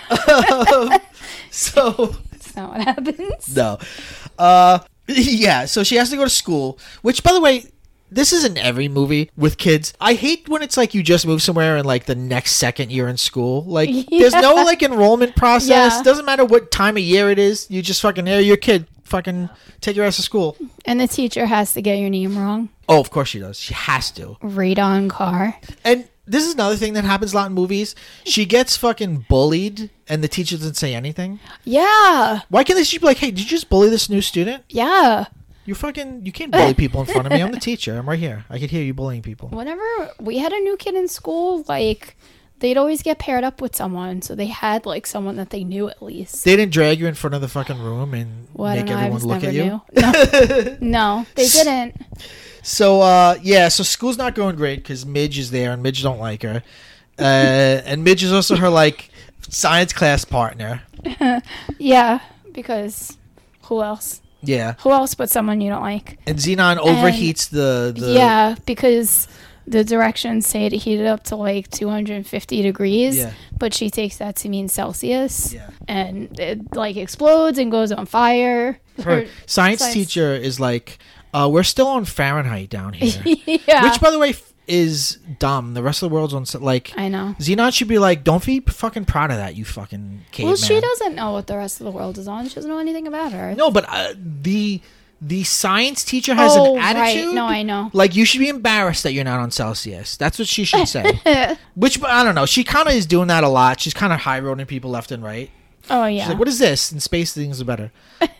um, so... That's not what happens. No. Uh, yeah, so she has to go to school, which, by the way, this isn't every movie with kids. I hate when it's like you just move somewhere and like the next second you're in school. Like, yeah. there's no like enrollment process. Yeah. Doesn't matter what time of year it is. You just fucking, hey, your kid, fucking take your ass to school. And the teacher has to get your name wrong. Oh, of course she does. She has to. Radon car. And this is another thing that happens a lot in movies. She gets fucking bullied and the teacher doesn't say anything. Yeah. Why can't they just be like, hey, did you just bully this new student? Yeah. You fucking, you can't bully people in front of me. I'm the teacher. I'm right here. I could hear you bullying people. Whenever we had a new kid in school, like, they'd always get paired up with someone. So they had, like, someone that they knew at least. They didn't drag you in front of the fucking room and Well, make know, everyone look at you? No. no, they didn't. So, uh, yeah, so school's not going great because Midge is there and Midge don't like her. Uh, and Midge is also her, like, science class partner. Yeah, because who else? Yeah. Who else but someone you don't like? And Xenon overheats the, the... Yeah, because the directions say to heat it up to like two hundred fifty degrees, Yeah. but she takes that to mean Celsius. Yeah. And it like explodes and goes on fire. Her science, Science- teacher is like, uh, we're still on Fahrenheit down here. Yeah. Which, by the way, f- is dumb. The rest of the world's on... s- Like, I know. Xenon should be like, don't be fucking proud of that, you fucking caveman. Well, she doesn't know what the rest of the world is on. She doesn't know anything about her. No, but uh, the the science teacher has oh, an attitude. right. No, I know. Like, you should be embarrassed that you're not on Celsius. That's what she should say. Which, I don't know. She kind of is doing that a lot. She's kind of high-roading people left and right. Oh, yeah. She's like, what is this? And space things are better.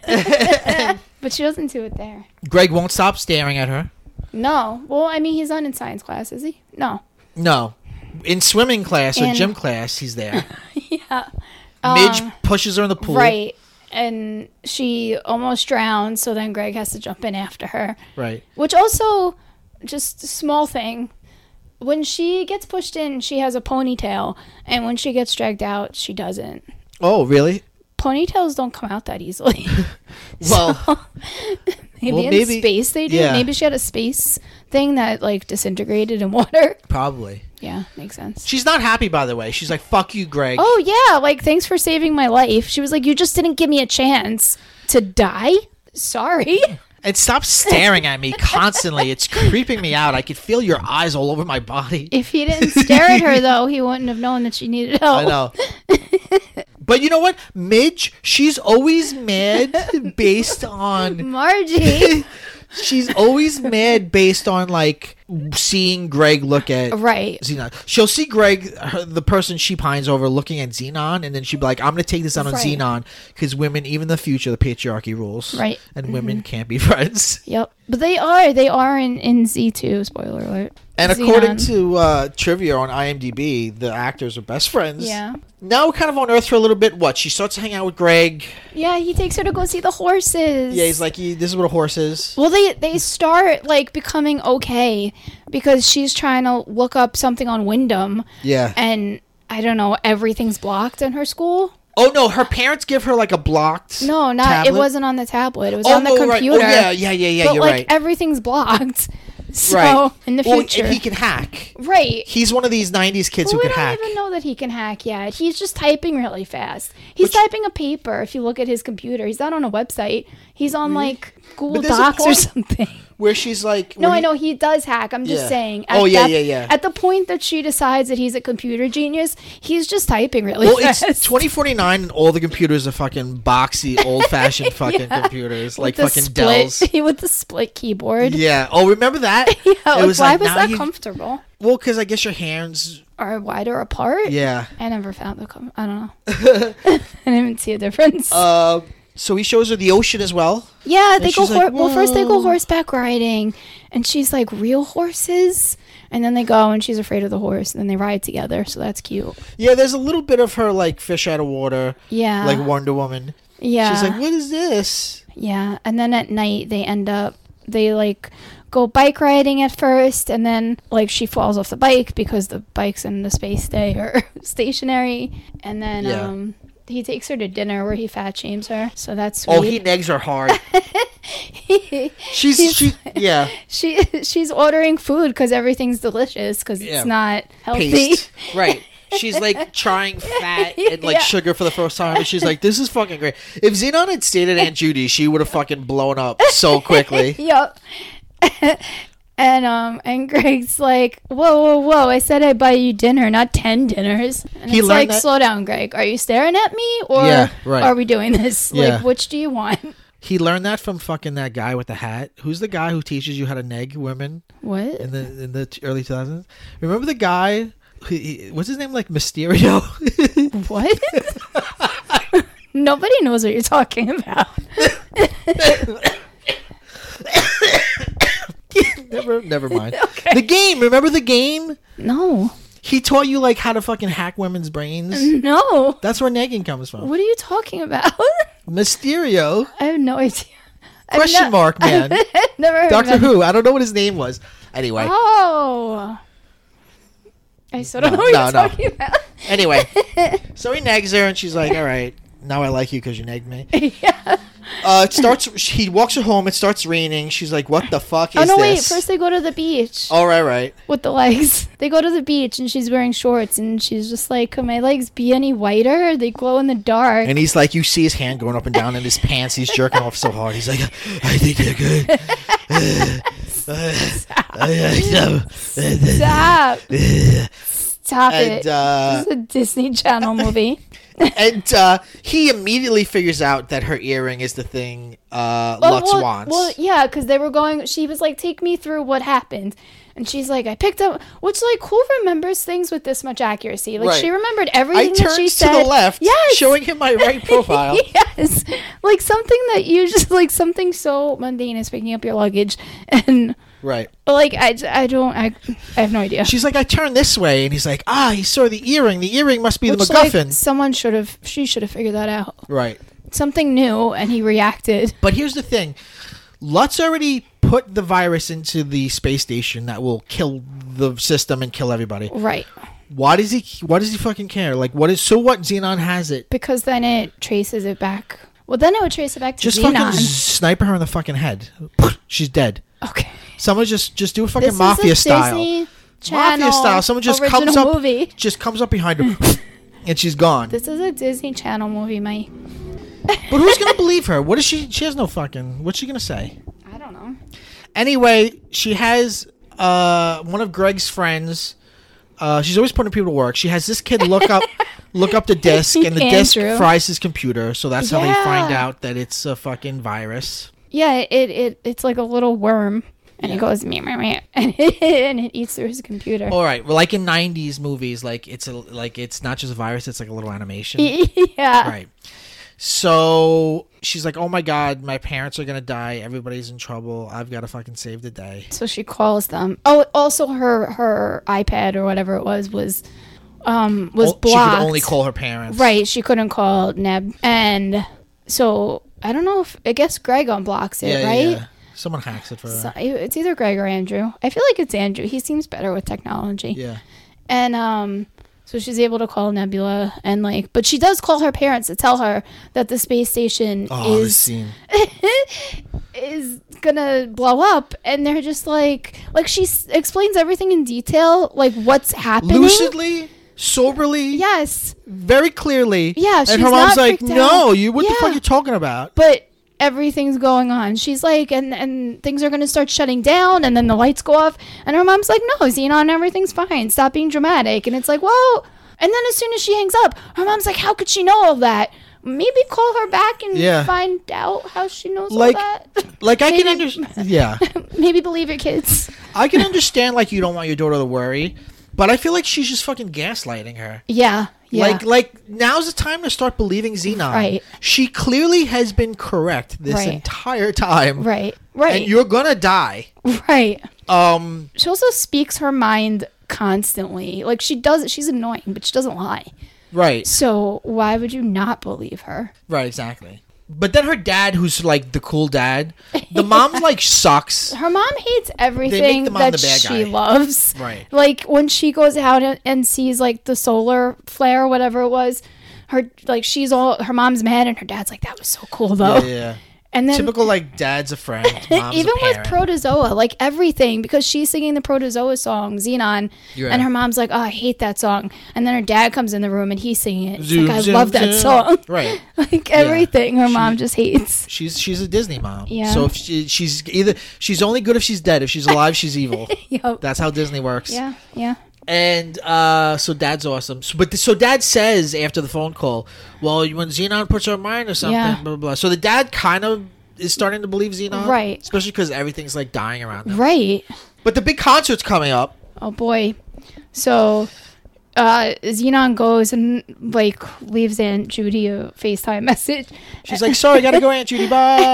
But she doesn't do it there. Greg won't stop staring at her. No. Well, I mean, he's not in science class, is he? No. No. In swimming class or In- gym class, he's there. Yeah. Midge Um, pushes her in the pool. Right. And she almost drowns, so then Greg has to jump in after her. Right. Which also, just a small thing, when she gets pushed in, she has a ponytail, and when she gets dragged out, she doesn't. Oh, really? Ponytails don't come out that easily. Well, So, maybe well, in maybe- space they do. yeah. Maybe she had a space thing that like disintegrated in water. probably. Yeah, makes sense. She's not happy, by the way. She's like, fuck you, Greg. Oh yeah, like thanks for saving my life. She was like, you just didn't give me a chance to die. Sorry. And stop staring at me constantly. It's creeping me out. I could feel your eyes all over my body. If he didn't stare at her though, he wouldn't have known that she needed help. I know. But you know what? Midge, she's always mad based on... Margie. She's always mad based on, like, seeing Greg look at Right. Xenon. She'll see Greg, her, the person she pines over, looking at Xenon, and then she'll be like, I'm going to take this out on Right. Xenon, because women, even in the future, the patriarchy rules. Right. And women can't be friends. Yep. But they are. They are in, in Z two, spoiler alert. And Xenon. according to uh, trivia on IMDb, the actors are best friends. Yeah. Now we're kind of on Earth for a little bit. What? She starts to hang out with Greg. Yeah, he takes her to go see the horses. Yeah, he's like, he, this is what a horse is. Well, they they start like becoming okay because she's trying to look up something on Wyndham, Yeah. and I don't know, everything's blocked in her school. Oh, no, her parents give her, like, a blocked No, not tablet. it wasn't on the tablet. It was Oh, on the no, right. computer. Oh, yeah, yeah, yeah, yeah, but you're like right. everything's blocked. So Right. in the Well, future, and he can hack. right? He's one of these nineties kids Well, who we can don't hack. even know that he can hack yet. He's just typing really fast. He's Which- typing a paper. If you look at his computer, he's not on a website. He's on like Google But there's a Docs or point- something. Where she's like, No, when I he- know he does hack. I'm just Yeah. saying. Oh, yeah, that- yeah, yeah. At the point that she decides that he's a computer genius, he's just typing really Well, fast. it's twenty forty-nine, and all the computers are fucking boxy, old-fashioned fucking Yeah. computers, With like the fucking split, Dells. with the split keyboard. Yeah. Oh, remember that? Yeah, It like, was why like, was now that you- comfortable? Well, because I guess your hands. Are wider apart? Yeah. I never found the. Com- I don't know. I didn't even see a difference. Uh. So he shows her the ocean as well. yeah, they and go. she's like, Hor- well, first they go "Whoa." horseback riding, and she's like, "Real horses." And then they go, and she's afraid of the horse. And then they ride together, so that's cute. Yeah, there's a little bit of her like fish out of water, Yeah, like Wonder Woman. yeah. She's like, "What is this?" Yeah, and then at night they end up they like go bike riding at first, and then like she falls off the bike because the bikes in the space stay are stationary, and then Yeah. um he takes her to dinner where he fat shames her, so that's sweet. Oh, he negs her hard. She's He's- she yeah. she she's ordering food because everything's delicious because Yeah. it's not healthy. Paste. Right. She's like trying fat and like Yeah. sugar for the first time, and she's like, "This is fucking great." If Xenon had stayed at Aunt Judy, she would have fucking blown up so quickly. Yup. And um and Greg's like, whoa, whoa, whoa! I said I'd buy you dinner, not ten dinners. And He it's learned like, that- slow down, Greg. Are you staring at me, or Yeah, right. are we doing this? Yeah. Like, which do you want? He learned that from fucking that guy with the hat. Who's the guy who teaches you how to neg women What? in the in the t- early two thousands? Remember the guy? Who, he, what's his name? Like Mysterio. What? Nobody knows what you're talking about. never, never mind. Okay. The game. Remember the game? No, He taught you like how to fucking hack women's brains. no. That's where negging comes from. What are you talking about? Mysterio. I have no idea. I've Question no- mark, man. I've never heard Doctor of it. Who. I don't know what his name was. Anyway. Oh. I still don't No, know what no, you're no. talking about. Anyway. So he negs her, and she's like, "All right, now I like you because you negged me." Yeah. Uh, it starts. He walks her home. It starts raining. She's like, "What the fuck is Oh no! Wait. this?" First, they go to the beach Oh, right, right. with the legs. They go to the beach, and she's wearing shorts, and she's just like, "Could my legs be any whiter? They glow in the dark." And he's like, you see his hand going up and down in his pants. He's jerking off so hard. He's like, "I think they're good." Stop! Stop And it! uh, This is a Disney Channel movie. and uh, he immediately figures out that her earring is the thing uh, Well, Lutz well, wants. well, yeah, because they were going. She was like, "Take me through what happened," and she's like, "I picked up." Which, like, who remembers things with this much accuracy? Like, Right. she remembered I everything that she turned to said. the left, Yes. showing him my right profile. Yes, like something that you just like something so mundane as picking up your luggage, and Right. like I, I don't I, I have no idea. She's like, "I turned this way," and he's like, "Ah, he saw the earring. The earring must be Which, the like, MacGuffin." someone should have. She should have figured that out. Right. Something new, and he reacted. But here's the thing. Lutz already put the virus into the space station that will kill the system and kill everybody. Right. Why does he why does he fucking care? Like what is so what Xenon has it? Because then it traces it back. Well, then it would trace it back to Just Xenon. fucking sniper her in the fucking head. She's dead. Okay. Someone just just do a fucking This mafia is a style. Disney Channel Mafia style. Someone just original comes up movie. just comes up behind her and she's gone. This is a Disney Channel movie, Mike. But who's gonna believe her? What is she she has no fucking what's she gonna say? I don't know. Anyway, she has uh, one of Greg's friends. Uh, she's always putting people to work. She has this kid look up, look up the disk, and the disk Andrew. fries his computer. So that's how they Yeah. find out that it's a fucking virus. Yeah, it, it it's like a little worm, and Yeah. it goes meh, meh, meh, and it, and it eats through his computer. All right, well, like in nineties movies, like it's a like it's not just a virus; it's like a little animation. Yeah. Right. So she's like, "Oh my god, my parents are gonna die. Everybody's in trouble. I've got to fucking save the day." So she calls them. Oh, also her her iPad or whatever it was was um was Oh, blocked. She could only call her parents. Right, she couldn't call Neb, and so I don't know if I guess Greg unblocks it, Yeah, yeah, right? yeah. Someone hacks it for her. So it's either Greg or Andrew. I feel like it's Andrew. He seems better with technology. Yeah. And um so she's able to call Nebula and like but she does call her parents to tell her that the space station Oh, this is scene. is gonna blow up, and they're just like, like she s- explains everything in detail, like what's happening. Lucidly, soberly, Yes. very clearly. Yeah, she's and her mom's not like, freaked no, out. you, what the Yeah. fuck are you talking about? But everything's going on. She's like, and, and things are going to start shutting down, and then the lights go off. And her mom's like, no, Xenon, everything's fine. Stop being dramatic. And it's like, well, and then as soon as she hangs up, her mom's like, how could she know all that? Maybe call her back and Yeah. find out how she knows Like- all that. Like, I can Maybe- understand. Yeah. Maybe believe your kids. I can understand, like, you don't want your daughter to worry, but I feel like she's just fucking gaslighting her. Yeah. Yeah. Like, like now's the time to start believing Xenon. Right. She clearly has been correct this Right. entire time. right. Right. And you're gonna die. right. Um, She also speaks her mind constantly. Like she does. She's annoying, but she doesn't lie. right, So why would you not believe her? right, exactly. But then her dad, who's like the cool dad, the mom's like sucks. Her mom hates everything the mom that the bad she guy. loves. Right. Like when she goes out and, and sees like the solar flare, whatever it was, her like she's all her mom's mad and her dad's like, that was so cool though. Yeah, yeah. And then Typical, like, dad's a friend, mom's even a with parent. Protozoa, like everything, because she's singing the Protozoa song, Xenon, You're and right. her mom's like, oh, I hate that song. And then her dad comes in the room and he's singing it. She's Zoom, like, I zoom, love that zoom. song. Right. Like everything her She- mom just hates. She's she's a Disney mom. Yeah. So if she, she's either she's only good if she's dead. If she's alive, she's evil. Yup. That's how Disney works. Yeah, yeah. And uh, so dad's awesome. So, but so dad says after the phone call, well, when Xenon puts her mind or something, Yeah. blah, blah blah. So the dad kind of is starting to believe Xenon, Right. Especially because everything's like dying around him. Right. But the big concert's coming up. Oh boy. So uh Xenon goes and like leaves Aunt Judy a FaceTime message She's like, sorry, gotta go, Aunt Judy,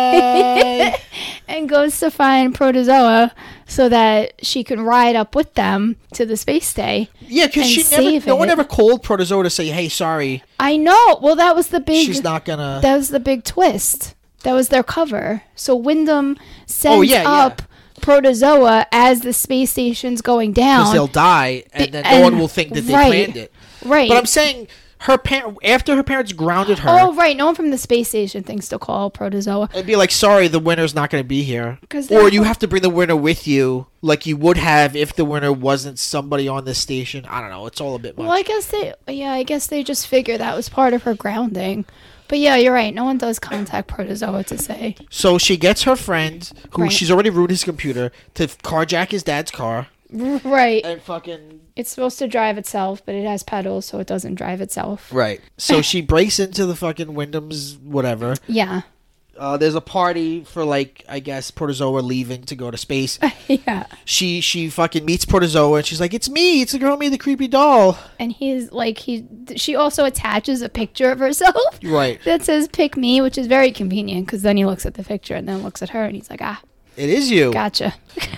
bye. and goes to find Protozoa so that she can ride up with them to the space day. Yeah, because And she never, save no one it. ever called Protozoa to say, hey, sorry, I know. Well, that was the big she's not gonna. that was the big twist. That was their cover. So Wyndham sends Oh, yeah, yeah. up Protozoa as the space station's going Because down. they'll die, and then no and- one will think that they right. planned it. Right. But I'm saying her parent after her parents grounded her, Oh, right. No one from the space station thinks to call Protozoa. it'd be like, sorry, the winner's not going to be here. 'Cause Or they're- you have to bring the winner with you, like you would have if the winner wasn't somebody on this station. I don't know. It's all a bit much. Well, I guess they, yeah, I guess they just figure that was part of her grounding. But yeah, you're right. No one does contact Protozoa to say. So she gets her friend, who Right. she's already ruined his computer, to carjack his dad's car Right. and fucking. It's supposed to drive itself, but it has pedals, so it doesn't drive itself. Right. So she breaks into the fucking Wyndham's whatever. Yeah. Uh, there's a party for, like, I guess Protozoa leaving to go to space. Yeah. She she fucking meets Protozoa and she's like, it's me, it's the girl who made the creepy doll. And he's like, he. She also attaches a picture of herself Right. that says "pick me," which is very convenient because then he looks at the picture and then looks at her and he's like, ah, It is you. gotcha.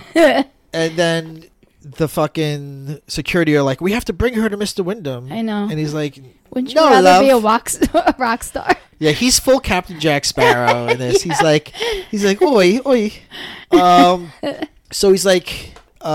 And then the fucking security are like, we have to bring her to Mister Wyndham. I know. And he's like, Wouldn't you no, rather love. be a rock, a rock star? Yeah, he's full Captain Jack Sparrow in this. He's like, he's like, oi, oi. Um, so he's like,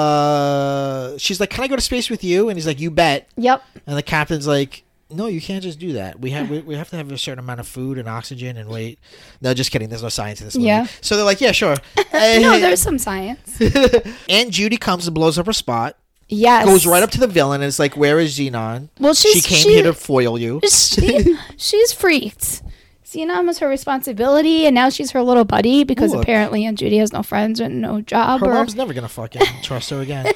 uh, she's like, can I go to space with you? And he's like, you bet. Yep. And the captain's like, no, you can't just do that. We have we, we have to have a certain amount of food and oxygen and weight. No, just kidding. There's no science in this movie. Yeah. So they're like, yeah, sure. No, And- there's some science. and Judy comes and blows up her spot. Yes. Goes right up to the villain and is like, where is Xenon? Well, she's She came she, here to foil you. she, she's freaked. Xenon was her responsibility, and now she's her little buddy because Ooh. apparently Aunt Judy has no friends and no job. Her or, mom's never gonna fucking trust her again.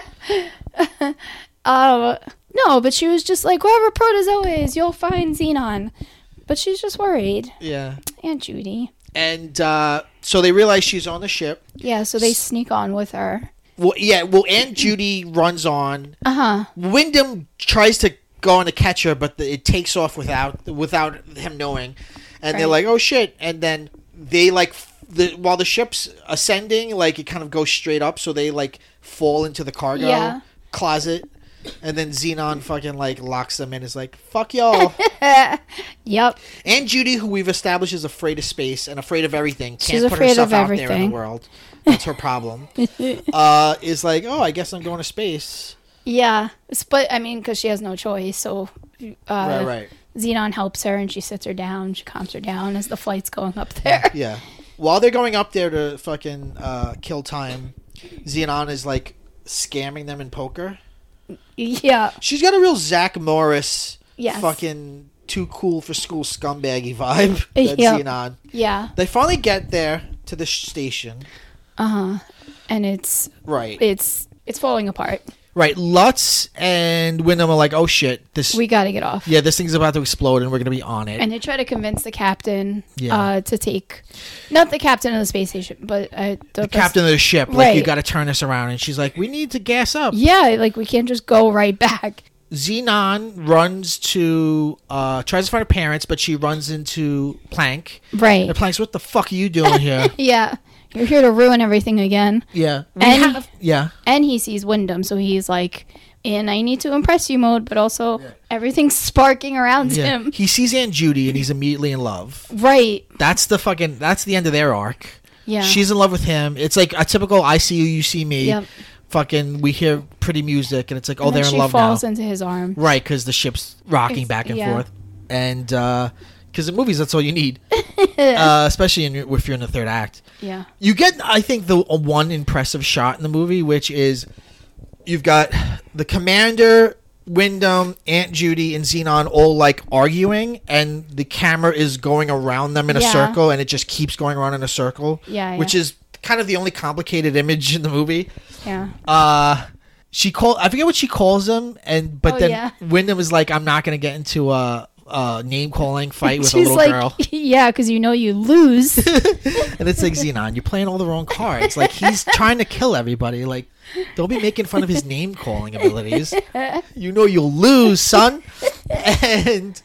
uh, no, but she was just like, wherever Protozoa is, you'll find Xenon. But she's just worried. Yeah. Aunt Judy. And uh, so they realize she's on the ship. Yeah, so they sneak on with her. Well, yeah. Well, Aunt Judy runs on. Uh huh. Wyndham tries to go on to catch her, but the, it takes off without without him knowing. And they're Right. like, "Oh shit!" And then they like f- the while the ship's ascending, like it kind of goes straight up, so they like fall into the cargo Yeah. closet. And then Xenon fucking like locks them in. Is like, "Fuck y'all." Yep. And Judy, who we've established is afraid of space and afraid of everything, can't She's put afraid herself of out there in everything. the world. That's her problem. uh, is like, oh, I guess I'm going to space. Yeah. It's- But, I mean, because she has no choice, so. Uh, right, right. Xenon helps her and she sits her down. She calms her down as the flight's going up there. Yeah. while they're going up there to fucking uh, kill time, Xenon is like scamming them in poker. Yeah. She's got a real Zach Morris, Yes. fucking too cool for school scumbaggy vibe. That's Yeah. Xenon. Yeah. They finally get there to the sh- station. Uh huh. And it's Right. it's it's falling apart. Right. Lutz and Wyndham are like, oh shit, this. We got to get off. yeah, this thing's about to explode, and we're gonna be on it. And they try to convince the captain Yeah. uh, to take, not the captain of the space station, but uh, the, the captain of the ship, like, you Right. got to turn this around, and she's like, we need to gas up. Yeah, like we can't just go right back. Xenon runs to, uh, tries to find her parents, but she runs into Plank. Right. And Plank's, what the fuck are you doing here? Yeah. You're here to ruin everything again. Yeah. We And- have- yeah. And he sees Wyndham, so he's like in I need to impress you mode, but also everything's sparking around Yeah. him. He sees Aunt Judy, and he's immediately in love. Right. That's the fucking, that's the end of their arc. Yeah. She's in love with him. It's like a typical I see you, you see me. Yep. Fucking, we hear pretty music, and it's like, oh, And then they're in she love falls now. into his arm. Right, because the ship's rocking It's- back and yeah. forth. And, because in movies, that's all you need. uh, especially in, if you're in the third act. Yeah. You get, I think, the uh, one impressive shot in the movie, which is you've got the commander, Wyndham, Aunt Judy, and Xenon all like arguing, and the camera is going around them in a Yeah. circle, and it just keeps going around in a circle. Yeah, Which yeah. is kind of the only complicated image in the movie. Yeah. Uh she call I forget what she calls him, and but Oh, then yeah. Wyndham is like, I'm not gonna get into a, a name calling fight with a She's little like, girl. yeah, because you know you lose. And it's like, Xenon, you're playing all the wrong cards. Like, he's trying to kill everybody. Like, don't be making fun of his name calling abilities. You know you'll lose, son. And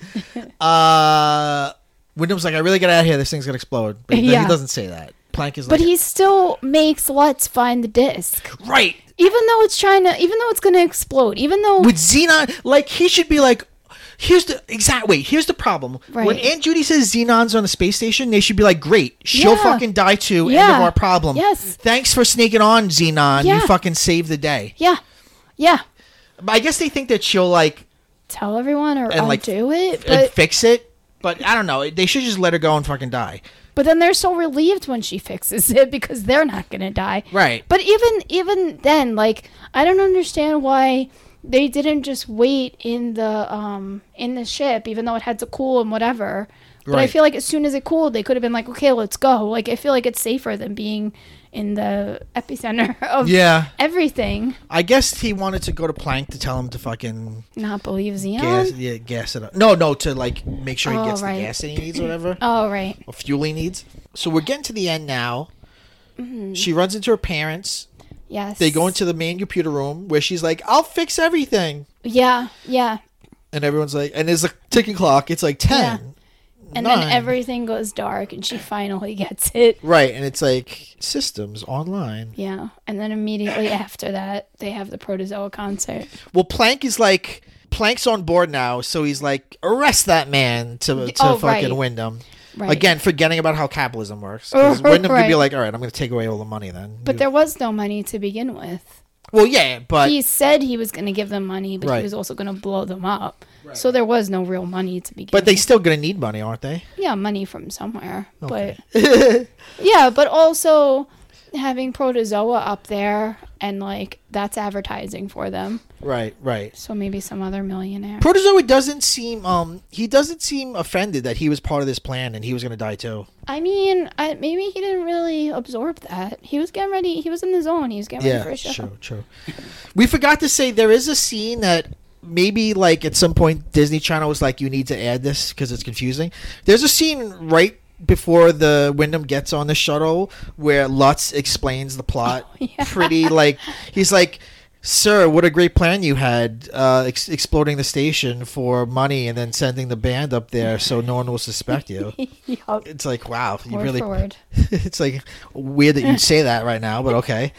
uh Wyndham's like, I really get out of here. This thing's gonna explode. But then Yeah. he doesn't say that. Plank is But like, he still makes Lutz find the disc. right. Even though it's trying to, even though it's going to explode, even though. With Xenon, like, he should be like, here's the exact wait. Here's the problem. Right. When Aunt Judy says Xenon's on the space station, they should be like, "Great, she'll Yeah. fucking die too. End Yeah. of our problem. Yes. Thanks for sneaking on, Xenon. You Yeah. fucking saved the day." Yeah. Yeah. But I guess they think that she'll like Tell everyone or And, like, undo it. and But, fix it. But I don't know. They should just let her go and fucking die. but then they're so relieved when she fixes it because they're not going to die. Right. But even even then, like, I don't understand why they didn't just wait in the um in the ship, even though it had to cool and whatever. But I Right. feel like as soon as it cooled, they could have been like, okay, let's go. Like, I feel like it's safer than being in the epicenter of Yeah. everything. I guess he wanted to go to Plank to tell him to fucking Not believe Xenon. gas, yeah, gas it up. No, no, to like make sure he Oh, gets right. the gas that he needs or whatever. Oh, right. Or fuel he needs. So we're getting to the end now. Mm-hmm. She runs into her parents. Yes. They go into the main computer room where she's like, I'll fix everything. Yeah, yeah. And everyone's like, and there's a ticking clock. It's like ten. And nine. then everything goes dark, and she finally gets it. Right. And it's like, systems online. Yeah. And then immediately after that, they have the Protozoa concert. Well, Plank is like, Plank's on board now. So he's like, arrest that man to, to Oh, fucking right. Wyndham. Right. Again, forgetting about how capitalism works. 'Cause Oh, Wyndham could be right. like, all right, I'm going to take away all the money then. But You- there was no money to begin with. Well, yeah, but He said he was going to give them money, but Right. he was also going to blow them up. So there was no real money to begin but they with. still going to need money, aren't they? Yeah, money from somewhere. Okay. But yeah, but also having Protozoa up there and like that's advertising for them. Right, right. So maybe some other millionaire. Protozoa doesn't seem um he doesn't seem offended that he was part of this plan and he was going to die too. I mean, I, maybe he didn't really absorb that. He was getting ready. He was in the zone. He was getting ready for Yeah, a show. true, true. We forgot to say there is a scene that maybe like at some point Disney Channel was like, you need to add this because it's confusing. There's a scene right before the Wyndham gets on the shuttle where Lutz explains the plot. Oh, yeah. Pretty like he's like, sir, what a great plan you had, uh, ex- exploding the station for money and then sending the band up there so no one will suspect you. Yup. It's like, wow, you Word really. for word. It's like weird that you'd say that right now, but okay.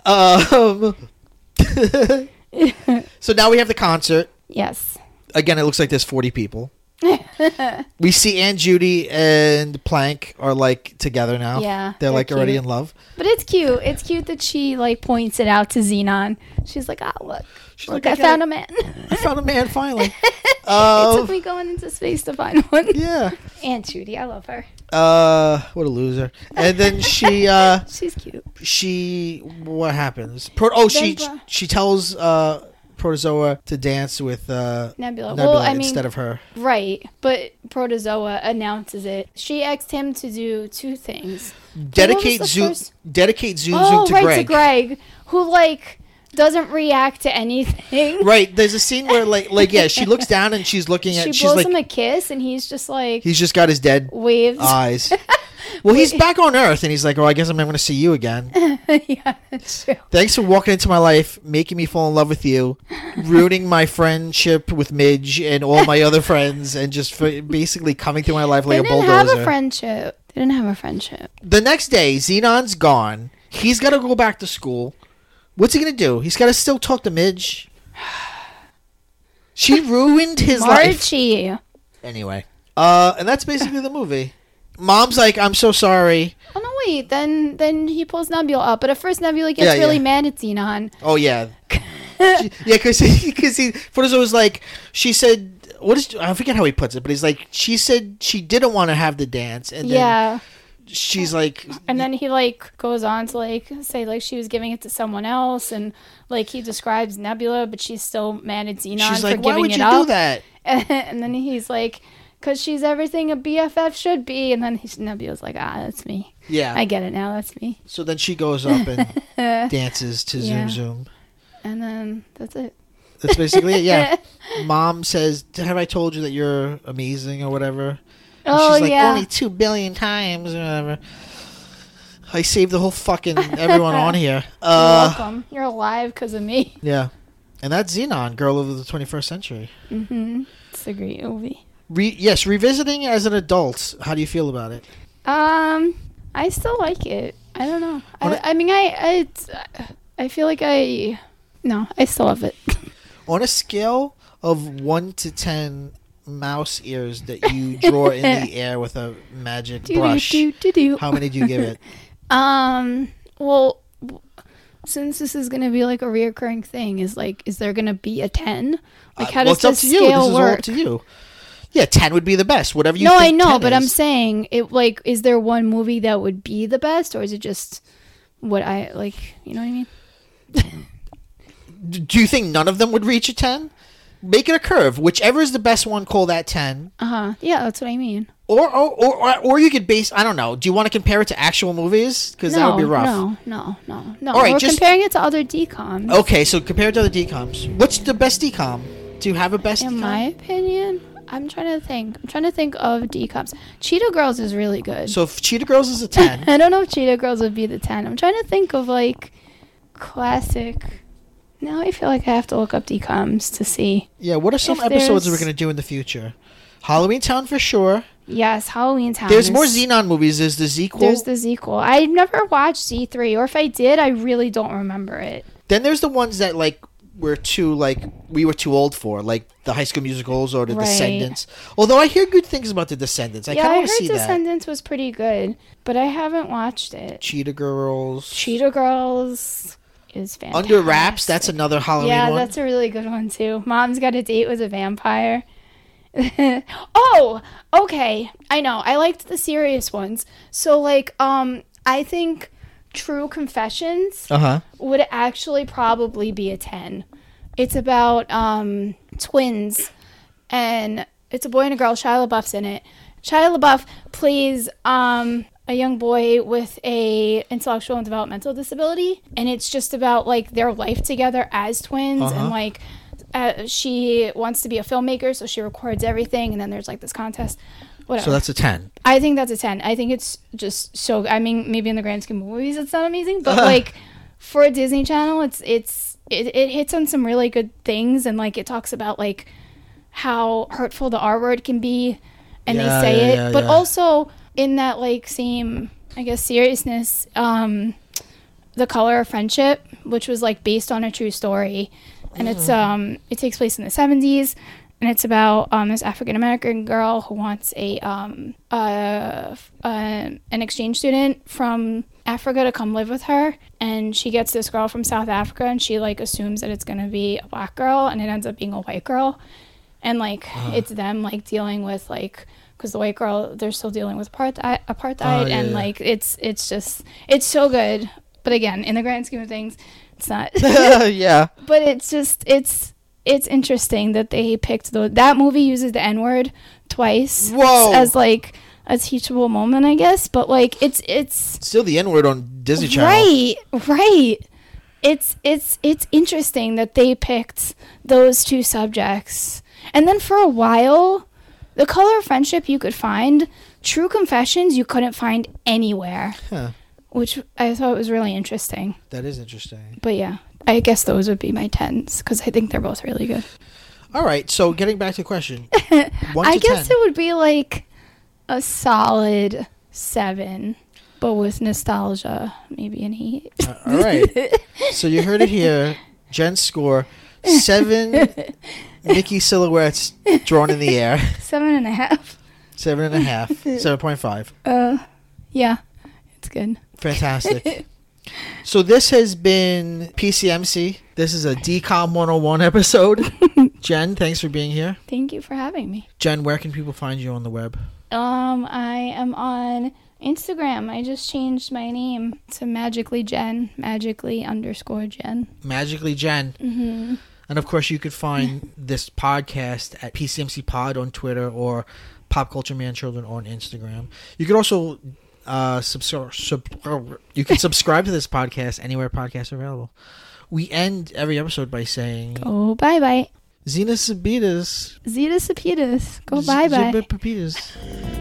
Um, so now we have the concert. Yes. Again, it looks like there's forty people. We see Aunt Judy and Plank are like together now. Yeah, they're, they're like already cute. in love. But it's cute. It's cute that she like points it out to Xenon. She's like, "Ah, oh, look, She's look, like, I, I found gotta- a man." I found a man finally. It Uh, took me going into space to find one. yeah. Aunt Judy, I love her. Uh, what a loser. And then she, uh, She's cute. she, what happens? Pro- oh, she Then- she tells uh Protozoa to dance with uh Nebula. Nebula Well, I mean, instead of her. right, but Protozoa announces it. She asked him to do two things. Dedicate the Zoom. first- Dedicate Zoom Oh, Zoom to right, Greg. to Greg, who like doesn't react to anything. Right. There's a scene where like like yeah, she looks down and she's looking at. She she's blows like, him a kiss, and he's just like he's just got his dead waves. eyes. Well, he's back on Earth, and he's like, "Oh, I guess I'm never going to see you again. Yeah, that's true. Thanks for walking into my life, making me fall in love with you, ruining my friendship with Midge and all my other friends, and just for basically coming through my life like They a didn't bulldozer." have a friendship. They didn't have a friendship. The next day, Xenon's gone. He's got to go back to school. What's he going to do? He's got to still talk to Midge. She ruined his life. Marchie. Anyway, uh, and that's basically the movie. Mom's like, "I'm so sorry." Oh no, wait. Then then he pulls Nebula up, but at first Nebula gets Yeah, really yeah. mad at Xenon. Oh yeah, She- yeah, because because he Forza was like, she said, what is I forget how he puts it, but he's like, she said she didn't want to have the dance, and then Yeah. she's like, And then he like goes on to like say like she was giving it to someone else, and like he describes Nebula, but she's still mad at Xenon she's for like, why giving would it you up. do that? And then he's like, "Cause she's everything a B F F should be." And then he's, Nebula's like, "Ah, that's me. Yeah. I get it now. That's me." So then she goes up and And dances to Yeah. Zoom Zoom. then that's it. That's basically it. Yeah. Mom says, "Have I told you that you're amazing or whatever?" And Oh she's like, yeah. "Only two billion times or whatever." I saved the whole fucking everyone on here. You're Uh, welcome. You're alive because of me. yeah. And that's Xenon, Girl of the twenty-first Century. Mm-hmm. It's a great movie. Re- yes, revisiting as an adult. How do you feel about it? Um, I still like it. I don't know. On I, a- I mean, I, I, it's, I feel like I, no, I still love it. On a scale of one to ten mouse ears that you draw in the air with a magic Do, brush, do, do, do. how many do you give it? Um, well, w- since this is gonna be like a reoccurring thing, is like, is there gonna be a ten? Like, how Uh, well, does it's up this to you. scale This is all work? up to you. Yeah, ten would be the best. Whatever you No, I think know, ten but I'm is. saying it. Like, is there one movie that would be the best, or is it just what I like? You know what I mean? D- Do you think none of them would reach a ten? Make it a curve. Whichever is the best one, call that ten. Uh huh. Yeah, that's what I mean. Or, or, or, or, or you could base, I don't know. Do you want to compare it to actual movies? Because No, that would be rough. no, no, no, no. All right, We're just- comparing it to other D COMs. Okay, so compared to other D COMs, what's the best D COM? Do you have a best In D COM? my opinion, I'm trying to think. I'm trying to think of D COMs. Cheetah Girls is really good. So if Cheetah Girls is a ten, I don't know if Cheetah Girls would be the ten. I'm trying to think of like classic. Now I feel like I have to look up D COMs to see. yeah, what are some If episodes we're there's- going to do in the future? Halloween Town for sure. Yes, Halloween Town. There's is- more Xenon movies. There's the sequel. There's the sequel. I never watched Z three, or if I did, I really don't remember it. Then there's the ones that like we're too like we were too old for, like the High School Musicals or the Right. Descendants. Although I hear good things about the Descendants, I yeah, kind I of want heard to see that. Descendants was pretty good, but I haven't watched it. Cheetah Girls. Cheetah Girls is fantastic. Under Wraps. That's another Halloween Yeah, one. that's a really good one too. Mom's Got a Date with a Vampire. Oh, okay. I know. I liked the serious ones. So like, um, I think True Confessions Uh huh. would actually probably be a ten. It's about um twins, and it's a boy and a girl. Shia LaBeouf's in it. Shia LaBeouf plays um a young boy with a intellectual and developmental disability, and it's just about like their life together as twins. Uh-huh. And like uh, she wants to be a filmmaker, so she records everything, and then there's like this contest. Whatever. So that's a ten. I think that's a ten. I think it's just so. I mean, maybe in the grand scheme of movies, it's not amazing, but like for a Disney Channel, it's it's it, it hits on some really good things, and like it talks about like how hurtful the R word can be, and Yeah, they say yeah, it, yeah, but yeah. also in that like same, I guess, seriousness, um, The Color of Friendship, which was like based on a true story, and it's um it takes place in the seventies. and it's about um, this African American girl who wants a um uh, uh an exchange student from Africa to come live with her, and she gets this girl from South Africa, and she like assumes that it's gonna be a black girl, and it ends up being a white girl, and like uh. it's them like dealing with like because the white girl they're still dealing with apartheid, apartheid, oh, yeah, and yeah. like it's it's just it's so good, but again, in the grand scheme of things, it's not. Yeah, but it's just it's. It's interesting that they picked the that movie uses the N-word twice. Whoa. As like a teachable moment, I guess. But like it's it's still the N-word on Disney Channel. Right, right. It's it's it's interesting that they picked those two subjects. And then for a while, The Color of Friendship you could find. True Confessions you couldn't find anywhere. Huh. Which I thought was really interesting. That is interesting. But yeah. I guess those would be my tens because I think they're both really good. All right, so getting back to the question, one I to guess ten. it would be like a solid seven, but with nostalgia, maybe an eight. Uh, all right, so you heard it here. Jen's score: seven Mickey silhouettes drawn in the air. Seven and a half. Seven and a half. Seven point five. Uh, yeah, it's good. Fantastic. So this has been P C M C. This is a D COM one oh one episode. Jen, thanks for being here. Thank you for having me. Jen, where can people find you on the web? Um, I am on Instagram. I just changed my name to Magically Jen. Magically underscore Jen. Magically Jen. Mm-hmm. And of course, you could find this podcast at P C M C Pod on Twitter or Pop Culture Man Children on Instagram. You could also uh, subscribe. Sub- you can subscribe to this podcast anywhere podcasts are available. We end every episode by saying, "Go bye bye." Zena Sabitas. Zeta Sapitas. Go bye bye. Papitas.